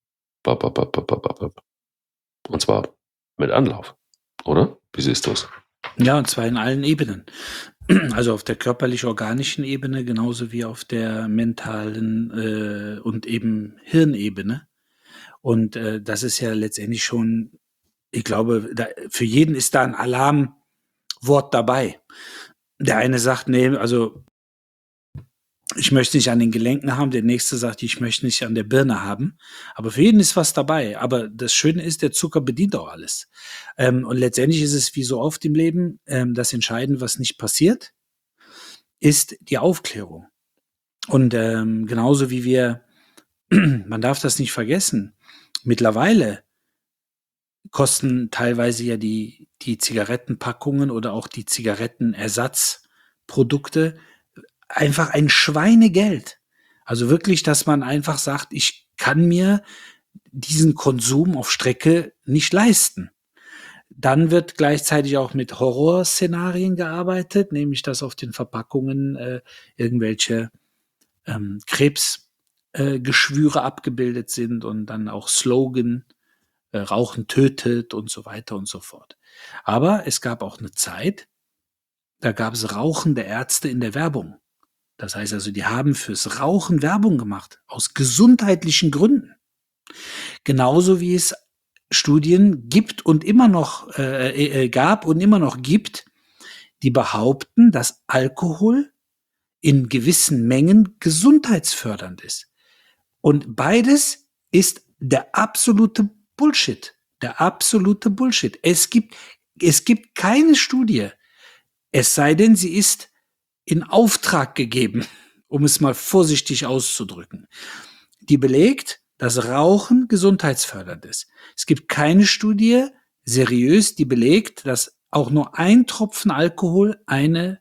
Und zwar mit Anlauf. Oder? Wie siehst du es? Ja, und zwar in allen Ebenen. Also auf der körperlich-organischen Ebene, genauso wie auf der mentalen und eben Hirnebene. Und das ist ja letztendlich schon, ich glaube, für jeden ist da ein Alarmwort dabei. Der eine sagt, nee, also ich möchte nicht an den Gelenken haben, der nächste sagt, ich möchte nicht an der Birne haben. Aber für jeden ist was dabei. Aber das Schöne ist, der Zucker bedient auch alles. Und letztendlich ist es wie so oft im Leben, das Entscheidende, was nicht passiert, ist die Aufklärung. Und genauso wie man darf das nicht vergessen, mittlerweile kosten teilweise ja die Zigarettenpackungen oder auch die Zigarettenersatzprodukte einfach ein Schweinegeld. Also wirklich, dass man einfach sagt, ich kann mir diesen Konsum auf Strecke nicht leisten. Dann wird gleichzeitig auch mit Horrorszenarien gearbeitet, nämlich dass auf den Verpackungen irgendwelche Krebsgeschwüre abgebildet sind und dann auch Slogan, Rauchen tötet und so weiter und so fort. Aber es gab auch eine Zeit, da gab es rauchende Ärzte in der Werbung. Das heißt also, die haben fürs Rauchen Werbung gemacht, aus gesundheitlichen Gründen. Genauso wie es Studien gibt und immer noch gab und immer noch gibt, die behaupten, dass Alkohol in gewissen Mengen gesundheitsfördernd ist. Und beides ist der absolute Bullshit. Der absolute Bullshit. Es gibt keine Studie, es sei denn, sie ist in Auftrag gegeben, um es mal vorsichtig auszudrücken, die belegt, dass Rauchen gesundheitsfördernd ist. Es gibt keine Studie, seriös, die belegt, dass auch nur ein Tropfen Alkohol eine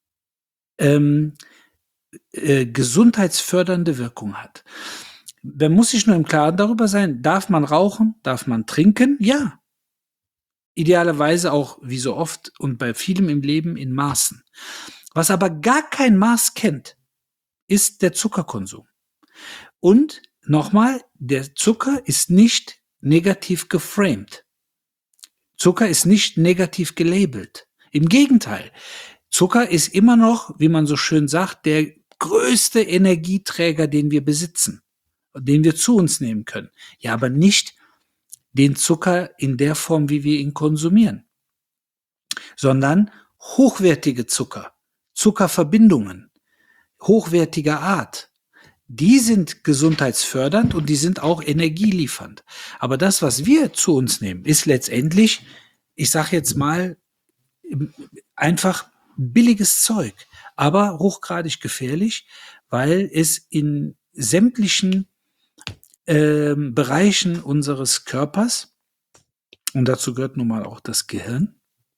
gesundheitsfördernde Wirkung hat. Man muss sich nur im Klaren darüber sein, darf man rauchen, darf man trinken? Ja. Idealerweise auch, wie so oft und bei vielem im Leben, in Maßen. Was aber gar kein Maß kennt, ist der Zuckerkonsum. Und nochmal, der Zucker ist nicht negativ geframed. Zucker ist nicht negativ gelabelt. Im Gegenteil, Zucker ist immer noch, wie man so schön sagt, der größte Energieträger, den wir besitzen, den wir zu uns nehmen können. Ja, aber nicht den Zucker in der Form, wie wir ihn konsumieren, sondern hochwertige Zucker, Zuckerverbindungen, hochwertiger Art. Die sind gesundheitsfördernd und die sind auch energieliefernd. Aber das, was wir zu uns nehmen, ist letztendlich, ich sage jetzt mal, einfach billiges Zeug, aber hochgradig gefährlich, weil es in sämtlichen Bereichen unseres Körpers, und dazu gehört nun mal auch das Gehirn,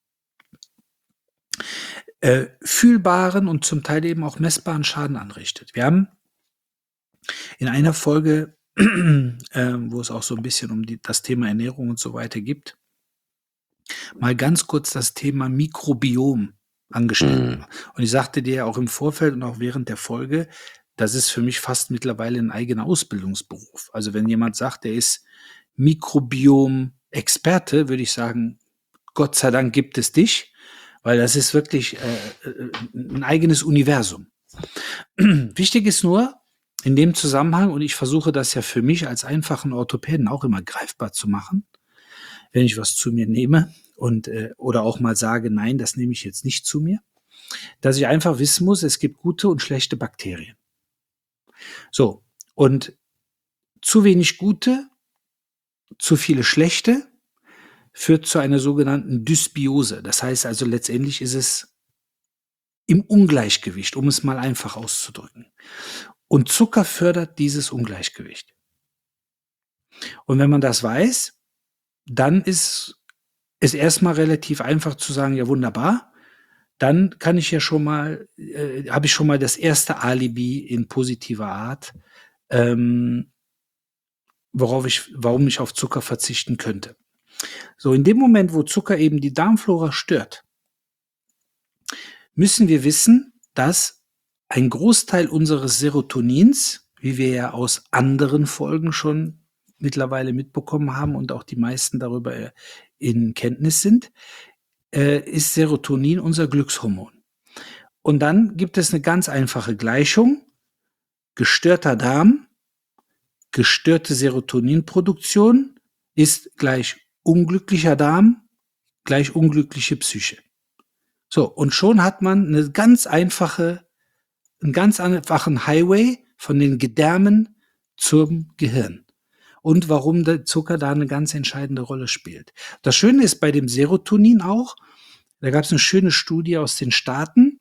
fühlbaren und zum Teil eben auch messbaren Schaden anrichtet. Wir haben in einer Folge, wo es auch so ein bisschen um das Thema Ernährung und so weiter gibt, mal ganz kurz das Thema Mikrobiom angeschnitten. Und ich sagte dir auch im Vorfeld und auch während der Folge, das ist für mich fast mittlerweile ein eigener Ausbildungsberuf. Also wenn jemand sagt, der ist Mikrobiom-Experte würde ich sagen, Gott sei Dank gibt es dich, weil das ist wirklich ein eigenes Universum. Wichtig ist nur in dem Zusammenhang, und ich versuche das ja für mich als einfachen Orthopäden auch immer greifbar zu machen, wenn ich was zu mir nehme und oder auch mal sage, nein, das nehme ich jetzt nicht zu mir, dass ich einfach wissen muss, es gibt gute und schlechte Bakterien. So, und zu wenig gute, zu viele schlechte führt zu einer sogenannten Dysbiose. Das heißt also, letztendlich ist es im Ungleichgewicht, um es mal einfach auszudrücken. Und Zucker fördert dieses Ungleichgewicht. Und wenn man das weiß, dann ist es erstmal relativ einfach zu sagen, ja wunderbar, dann kann ich ja schon mal, habe ich schon mal das erste Alibi in positiver Art, warum ich auf Zucker verzichten könnte. So, in dem Moment, wo Zucker eben die Darmflora stört, müssen wir wissen, dass ein Großteil unseres Serotonins, wie wir ja aus anderen Folgen schon mittlerweile mitbekommen haben und auch die meisten darüber in Kenntnis sind, ist Serotonin unser Glückshormon. Und dann gibt es eine ganz einfache Gleichung. Gestörter Darm, gestörte Serotoninproduktion ist gleich unglücklicher Darm, gleich unglückliche Psyche. So, und schon hat man einen ganz einfachen Highway von den Gedärmen zum Gehirn. Und warum der Zucker da eine ganz entscheidende Rolle spielt. Das Schöne ist bei dem Serotonin auch, da gab es eine schöne Studie aus den Staaten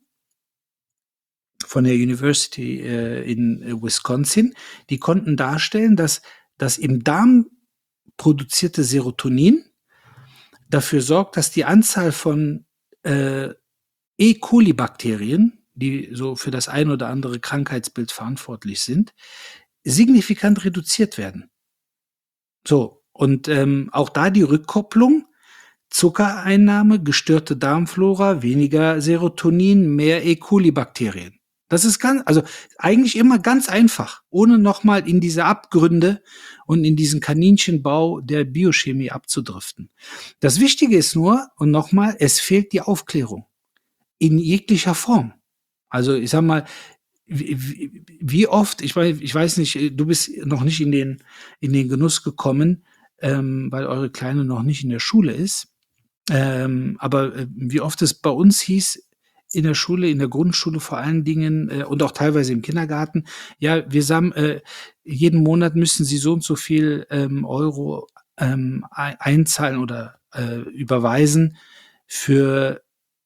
von der University in Wisconsin, die konnten darstellen, dass das im Darm produzierte Serotonin dafür sorgt, dass die Anzahl von E. coli-Bakterien, die so für das ein oder andere Krankheitsbild verantwortlich sind, signifikant reduziert werden. So, und auch da die Rückkopplung, Zuckereinnahme, gestörte Darmflora, weniger Serotonin, mehr E. coli-Bakterien. Das ist eigentlich immer ganz einfach, ohne nochmal in diese Abgründe und in diesen Kaninchenbau der Biochemie abzudriften. Das Wichtige ist nur, und nochmal, es fehlt die Aufklärung. In jeglicher Form. Also ich sag mal, wie oft, ich weiß nicht, du bist noch nicht in den Genuss gekommen, weil eure Kleine noch nicht in der Schule ist. Aber wie oft es bei uns hieß, in der Schule, in der Grundschule vor allen Dingen und auch teilweise im Kindergarten, ja, jeden Monat müssen sie so und so viel Euro einzahlen oder überweisen für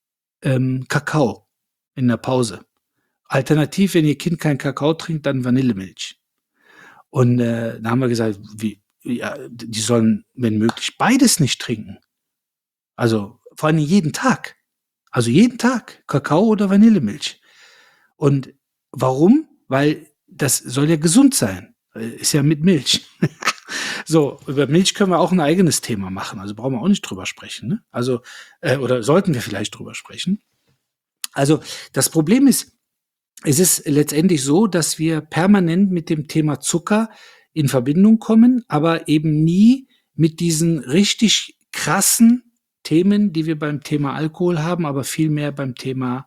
Kakao in der Pause. Alternativ, wenn ihr Kind kein Kakao trinkt, dann Vanillemilch. Und da haben wir gesagt, die sollen, wenn möglich, beides nicht trinken. Also vor allem jeden Tag. Also jeden Tag Kakao oder Vanillemilch. Und warum? Weil das soll ja gesund sein. Ist ja mit Milch. So, über Milch können wir auch ein eigenes Thema machen. Also brauchen wir auch nicht drüber sprechen. Ne? Also, oder sollten wir vielleicht drüber sprechen. Also das Problem ist, es ist letztendlich so, dass wir permanent mit dem Thema Zucker in Verbindung kommen, aber eben nie mit diesen richtig krassen Themen, die wir beim Thema Alkohol haben, aber vielmehr beim Thema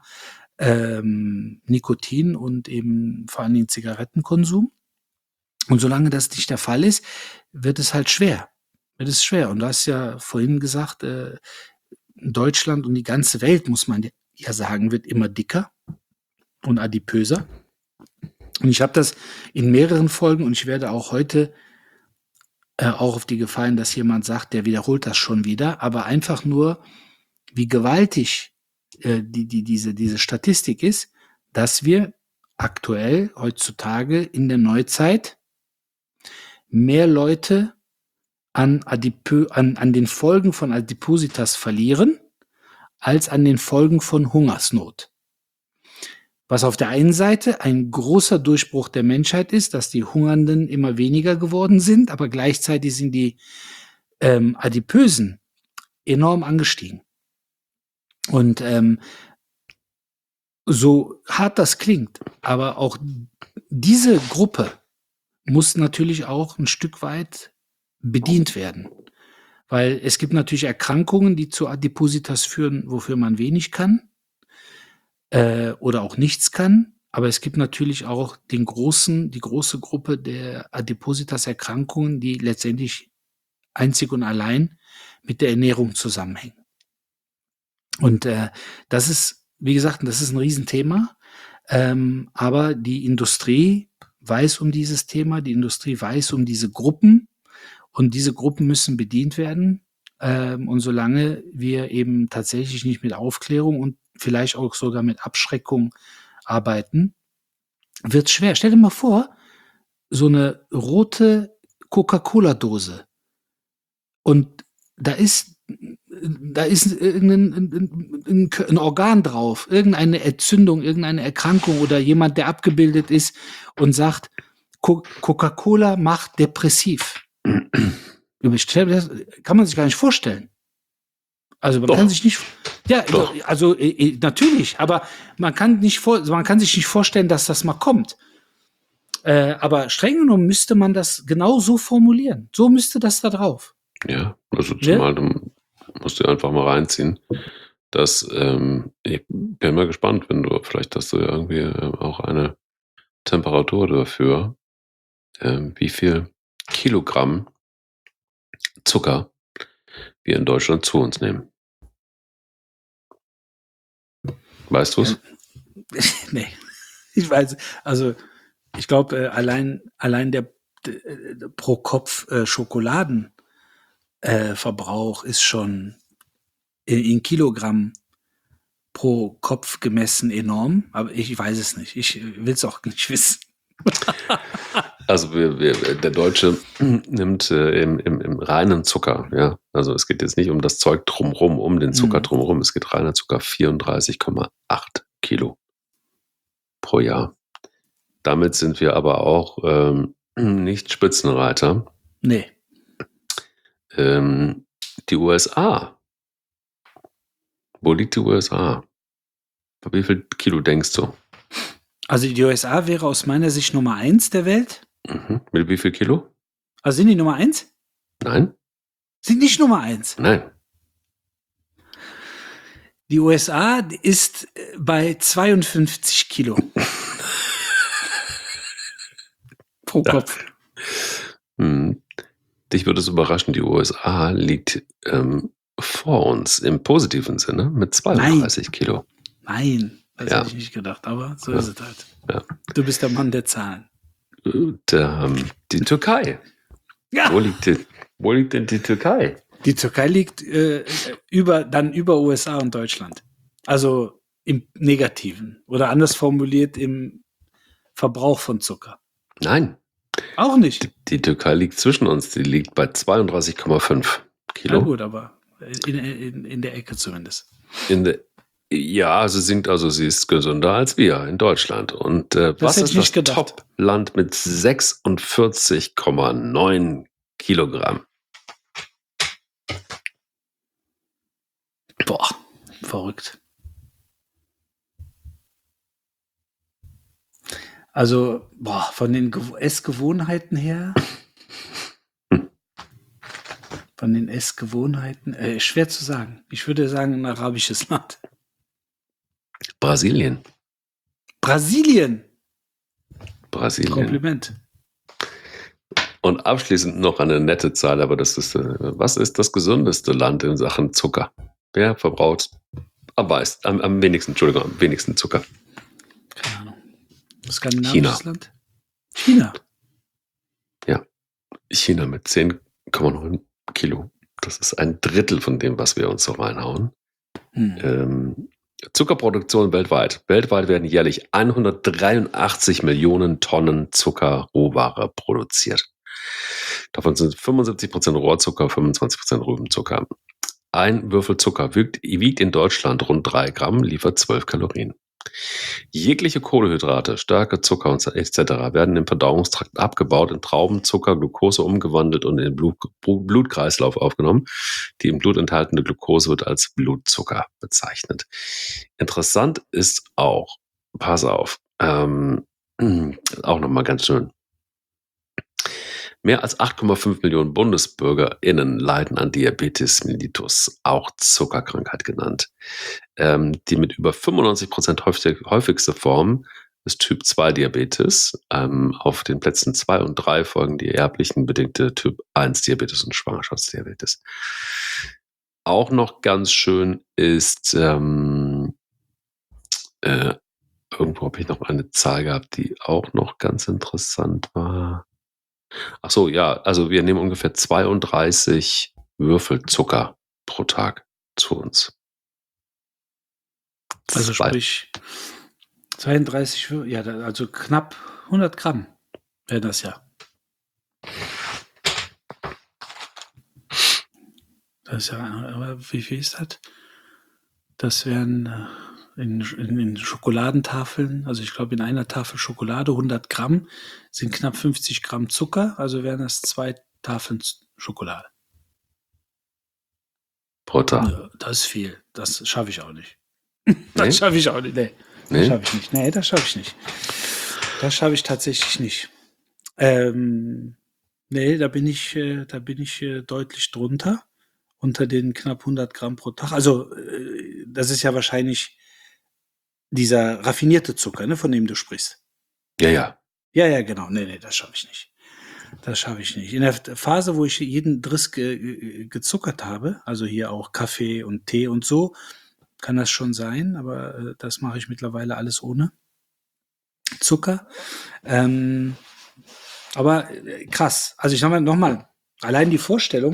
Nikotin und eben vor allem den Zigarettenkonsum. Und solange das nicht der Fall ist, wird es halt schwer. Und du hast ja vorhin gesagt, Deutschland und die ganze Welt, muss man ja sagen, wird immer dicker und adipöser. Und ich habe das in mehreren Folgen und ich werde auch heute auch auf die gefallen, dass jemand sagt, der wiederholt das schon wieder, aber einfach nur, wie gewaltig diese Statistik ist, dass wir aktuell heutzutage in der Neuzeit mehr Leute an den Folgen von Adipositas verlieren, als an den Folgen von Hungersnot. Was auf der einen Seite ein großer Durchbruch der Menschheit ist, dass die Hungernden immer weniger geworden sind, aber gleichzeitig sind die Adipösen enorm angestiegen. Und so hart das klingt, aber auch diese Gruppe muss natürlich auch ein Stück weit bedient werden. Weil es gibt natürlich Erkrankungen, die zu Adipositas führen, wofür man wenig kann oder auch nichts kann. Aber es gibt natürlich auch die große Gruppe der Adipositas-Erkrankungen, die letztendlich einzig und allein mit der Ernährung zusammenhängen. Und das ist, wie gesagt, das ist ein Riesenthema. Aber die Industrie weiß um dieses Thema, die Industrie weiß um diese Gruppen und diese Gruppen müssen bedient werden. Und solange wir eben tatsächlich nicht mit Aufklärung und vielleicht auch sogar mit Abschreckung arbeiten, wird es schwer. Stell dir mal vor, so eine rote Coca-Cola-Dose und da ist ein Organ drauf, irgendeine Entzündung, irgendeine Erkrankung oder jemand, der abgebildet ist und sagt, Coca-Cola macht depressiv. Kann man sich gar nicht vorstellen. Also man kann sich nicht, ja, Doch. also natürlich, aber man kann sich nicht vorstellen, dass das mal kommt. Aber streng genommen müsste man das genau so formulieren. So müsste das da drauf. Ja, also zumal du musst dir einfach mal reinziehen. Ich bin mal gespannt, wenn du vielleicht hast du ja irgendwie auch eine Temperatur dafür, wie viel Kilogramm Zucker wir in Deutschland zu uns nehmen. Weißt du es? Nee, ich weiß, also ich glaube, allein der pro Kopf Schokoladenverbrauch ist schon in Kilogramm pro Kopf gemessen enorm, aber ich weiß es nicht. Ich will es auch nicht wissen. Also der Deutsche nimmt im reinen Zucker, ja, also es geht jetzt nicht um das Zeug drumherum, um den Zucker drumherum, es geht reiner Zucker 34,8 Kilo pro Jahr. Damit sind wir aber auch nicht Spitzenreiter. Nee. Die USA. Wo liegt die USA? Wie viel Kilo denkst du? Also die USA wäre aus meiner Sicht Nummer 1 der Welt. Mit wie viel Kilo? Also sind die Nummer 1? Nein. Sind nicht Nummer 1? Nein. Die USA ist bei 52 Kilo. Pro Kopf. Dich würde es überraschen, die USA liegt vor uns im positiven Sinne mit 32 Kilo. Nein, das hätte ich nicht gedacht, aber so ist es halt. Ja. Du bist der Mann der Zahlen. Die Türkei. Ja. Wo liegt denn die Türkei? Die Türkei liegt über USA und Deutschland. Also im Negativen. Oder anders formuliert im Verbrauch von Zucker. Nein. Auch nicht. Die Türkei liegt zwischen uns. Die liegt bei 32,5 Kilo. Na gut, aber in der Ecke zumindest. Sie ist gesünder als wir in Deutschland. Und was ist das Top-Land mit 46,9 Kilogramm? Boah, verrückt. Also, von den Essgewohnheiten her. Schwer zu sagen. Ich würde sagen, ein arabisches Land. Brasilien. Kompliment. Und abschließend noch eine nette Zahl, aber was ist das gesündeste Land in Sachen Zucker? Wer verbraucht am wenigsten Zucker? Keine Ahnung. Skandinavisches Land? China. Ja. China mit 10,9 Kilo. Das ist ein Drittel von dem, was wir uns so reinhauen. Zuckerproduktion weltweit. Weltweit werden jährlich 183 Millionen Tonnen Zuckerrohware produziert. Davon sind 75% Rohrzucker, 25% Rübenzucker. Ein Würfel Zucker wiegt in Deutschland rund 3 Gramm, liefert 12 Kalorien. Jegliche Kohlenhydrate, Stärke, Zucker etc. werden im Verdauungstrakt abgebaut, in Traubenzucker, Glucose umgewandelt und in den Blutkreislauf aufgenommen. Die im Blut enthaltene Glucose wird als Blutzucker bezeichnet. Interessant ist auch, pass auf, auch nochmal ganz schön. Mehr als 8,5 Millionen BundesbürgerInnen leiden an Diabetes mellitus, auch Zuckerkrankheit genannt. Die mit über 95% häufigste Form des Typ-2-Diabetes. Auf den Plätzen 2 und 3 folgen die erblichen bedingte Typ-1-Diabetes und Schwangerschaftsdiabetes. Auch noch ganz schön ist, irgendwo habe ich noch eine Zahl gehabt, die auch noch ganz interessant war. Ach so, ja, also wir nehmen ungefähr 32 Würfel Zucker pro Tag zu uns. Also sprich 32, ja, also knapp 100 Gramm wäre das ja. Das ist ja, aber wie viel ist das? Das wären in Schokoladentafeln, also ich glaube in einer Tafel Schokolade 100 Gramm sind knapp 50 Gramm Zucker, also wären das 2 Tafeln Schokolade. Pro Tag. Ja, das ist viel. Das schaffe ich auch nicht. Nee? Das schaffe ich auch nicht. Nee, das Nee? schaffe ich nicht. Nee, das schaffe ich nicht. Das schaffe ich tatsächlich nicht. Nee, da bin ich deutlich drunter, unter den knapp 100 Gramm pro Tag. Also, das ist ja wahrscheinlich dieser raffinierte Zucker, ne, von dem du sprichst. Ja, ja. Ja, genau. Nee, das schaffe ich nicht. Das schaffe ich nicht. In der Phase, wo ich jeden Driss gezuckert habe, also hier auch Kaffee und Tee und so, kann das schon sein, aber das mache ich mittlerweile alles ohne Zucker. Aber krass. Also ich sage mal nochmal, allein die Vorstellung,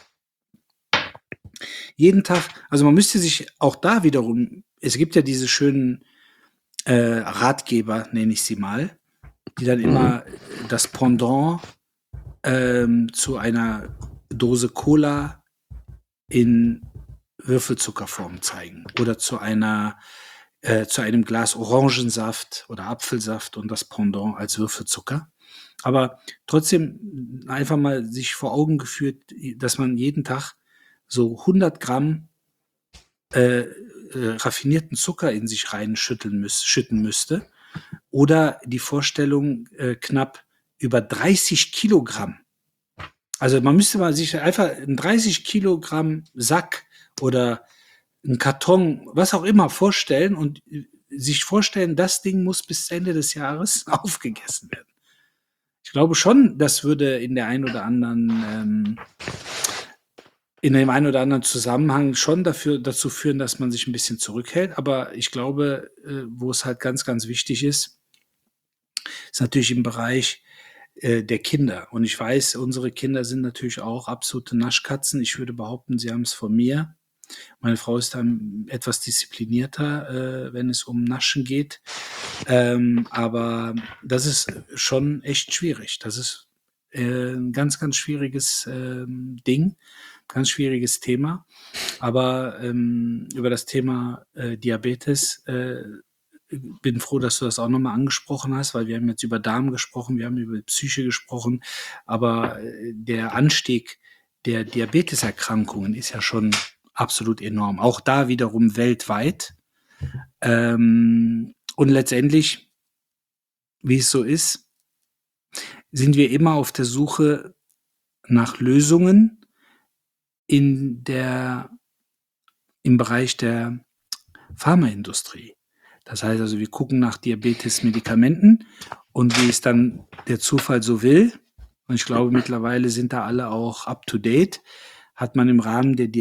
jeden Tag, also man müsste sich auch da wiederum, es gibt ja diese schönen Ratgeber, nenne ich sie mal, die dann immer das Pendant zu einer Dose Cola in Würfelzuckerform zeigen oder zu einem Glas Orangensaft oder Apfelsaft und das Pendant als Würfelzucker. Aber trotzdem einfach mal sich vor Augen geführt, dass man jeden Tag so 100 Gramm raffinierten Zucker in sich schütten müsste. Oder die Vorstellung knapp über 30 Kilogramm. Also man müsste mal sich einfach einen 30 Kilogramm Sack oder einen Karton, was auch immer, vorstellen und sich vorstellen, das Ding muss bis Ende des Jahres aufgegessen werden. Ich glaube schon, das würde in dem einen oder anderen Zusammenhang schon dazu führen, dass man sich ein bisschen zurückhält. Aber ich glaube, wo es halt ganz, ganz wichtig ist natürlich im Bereich der Kinder. Und ich weiß, unsere Kinder sind natürlich auch absolute Naschkatzen. Ich würde behaupten, sie haben es von mir. Meine Frau ist dann etwas disziplinierter, wenn es um Naschen geht. Aber das ist schon echt schwierig. Das ist ein ganz, ganz schwieriges Ding, ganz schwieriges Thema. Aber über das Thema Diabetes bin froh, dass du das auch nochmal angesprochen hast, weil wir haben jetzt über Darm gesprochen, wir haben über Psyche gesprochen, aber der Anstieg der Diabeteserkrankungen ist ja schon absolut enorm. Auch da wiederum weltweit. Und letztendlich, wie es so ist, sind wir immer auf der Suche nach Lösungen im Bereich der Pharmaindustrie. Das heißt also, wir gucken nach Diabetes-Medikamenten und wie es dann der Zufall so will, und ich glaube, mittlerweile sind da alle auch up-to-date, hat man im Rahmen der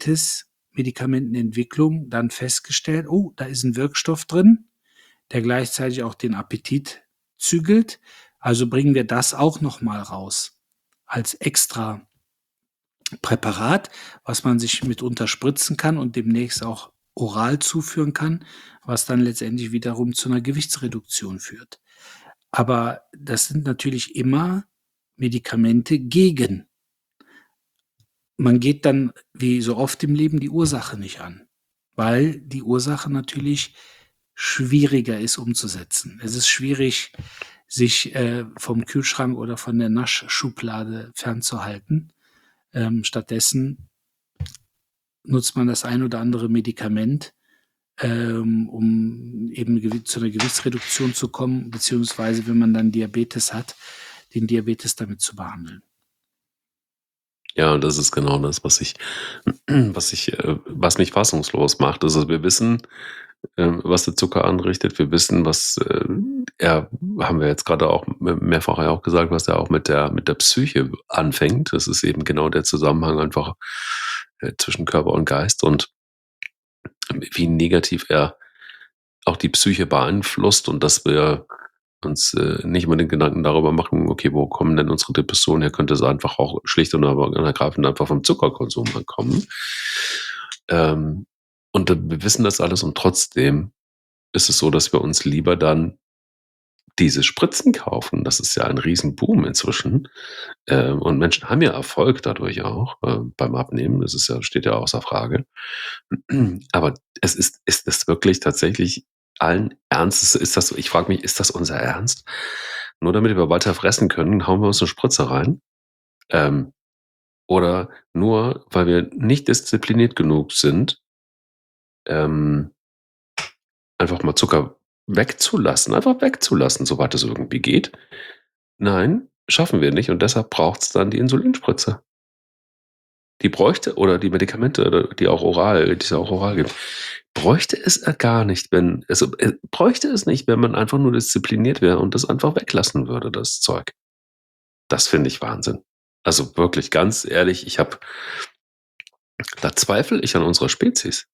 Diabetes-Medikamentenentwicklung dann festgestellt, oh, da ist ein Wirkstoff drin, der gleichzeitig auch den Appetit zügelt. Also bringen wir das auch nochmal raus als extra Präparat, was man sich mitunter spritzen kann und demnächst auch oral zuführen kann, was dann letztendlich wiederum zu einer Gewichtsreduktion führt. Aber das sind natürlich immer Medikamente gegen. Man geht dann, wie so oft im Leben, die Ursache nicht an, weil die Ursache natürlich schwieriger ist umzusetzen. Es ist schwierig, sich vom Kühlschrank oder von der Naschschublade fernzuhalten. Stattdessen nutzt man das ein oder andere Medikament, um eben zu einer Gewichtsreduktion zu kommen, beziehungsweise wenn man dann Diabetes hat, den Diabetes damit zu behandeln. Ja, und das ist genau das, was mich fassungslos macht. Also wir wissen, was der Zucker anrichtet. Wir wissen, haben wir jetzt gerade auch mehrfach ja auch gesagt, was er auch mit der Psyche anfängt. Das ist eben genau der Zusammenhang einfach zwischen Körper und Geist und wie negativ er auch die Psyche beeinflusst und dass wir uns nicht immer den Gedanken darüber machen, okay, wo kommen denn unsere Depressionen her? Könnte es einfach auch schlicht und ergreifend einfach vom Zuckerkonsum kommen. Und wir wissen das alles und trotzdem ist es so, dass wir uns lieber dann diese Spritzen kaufen. Das ist ja ein Riesenboom inzwischen. Und Menschen haben ja Erfolg dadurch auch beim Abnehmen. Das steht ja außer Frage. Aber ist das wirklich tatsächlich allen Ernstes? Ich frage mich, ist das unser Ernst? Nur damit wir weiter fressen können, hauen wir uns eine Spritze rein. Oder nur, weil wir nicht diszipliniert genug sind, einfach mal Zucker einfach wegzulassen, soweit es irgendwie geht. Nein, schaffen wir nicht und deshalb braucht es dann die Insulinspritze. Die bräuchte, oder die Medikamente, die es auch oral gibt, bräuchte es gar nicht, bräuchte es nicht, wenn man einfach nur diszipliniert wäre und das einfach weglassen würde, das Zeug. Das finde ich Wahnsinn. Also wirklich, ganz ehrlich, da zweifle ich an unserer Spezies.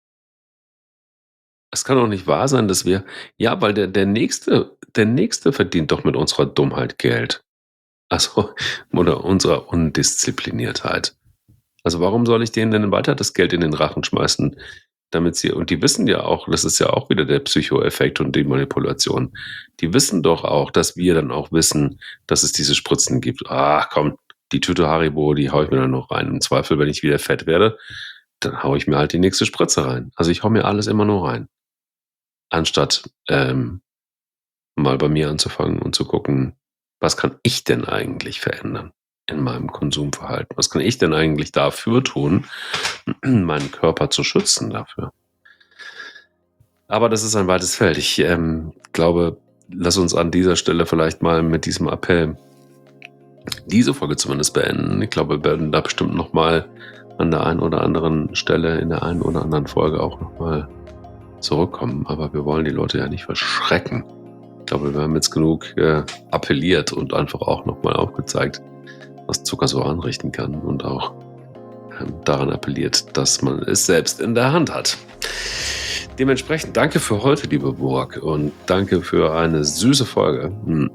Es kann doch nicht wahr sein, dass weil der Nächste verdient doch mit unserer Dummheit Geld. Also, oder unserer Undiszipliniertheit. Also warum soll ich denen denn weiter das Geld in den Rachen schmeißen, und die wissen ja auch, das ist ja auch wieder der Psychoeffekt und die Manipulation. Die wissen doch auch, dass wir dann auch wissen, dass es diese Spritzen gibt. Ach komm, die Tüte Haribo, die haue ich mir dann noch rein. Im Zweifel, wenn ich wieder fett werde, dann haue ich mir halt die nächste Spritze rein. Also ich haue mir alles immer nur rein. Anstatt mal bei mir anzufangen und zu gucken, was kann ich denn eigentlich verändern in meinem Konsumverhalten? Was kann ich denn eigentlich dafür tun, meinen Körper zu schützen dafür? Aber das ist ein weites Feld. Ich glaube, lass uns an dieser Stelle vielleicht mal mit diesem Appell diese Folge zumindest beenden. Ich glaube, wir werden da bestimmt nochmal an der einen oder anderen Stelle in der einen oder anderen Folge auch nochmal zurückkommen. Aber wir wollen die Leute ja nicht verschrecken. Ich glaube, wir haben jetzt genug appelliert und einfach auch nochmal aufgezeigt, was Zucker so anrichten kann und auch daran appelliert, dass man es selbst in der Hand hat. Dementsprechend danke für heute, liebe Burak, und danke für eine süße Folge.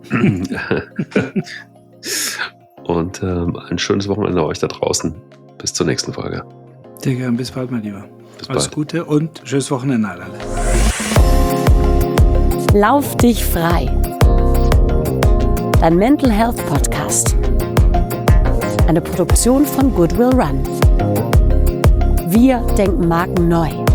Und ein schönes Wochenende euch da draußen. Bis zur nächsten Folge. Sehr gerne, bis bald, mein Lieber. Bis Alles bald. Gute und schönes Wochenende alle. Lauf dich frei. Dein Mental Health Podcast. Eine Produktion von Goodwill Run. Wir denken Marken neu.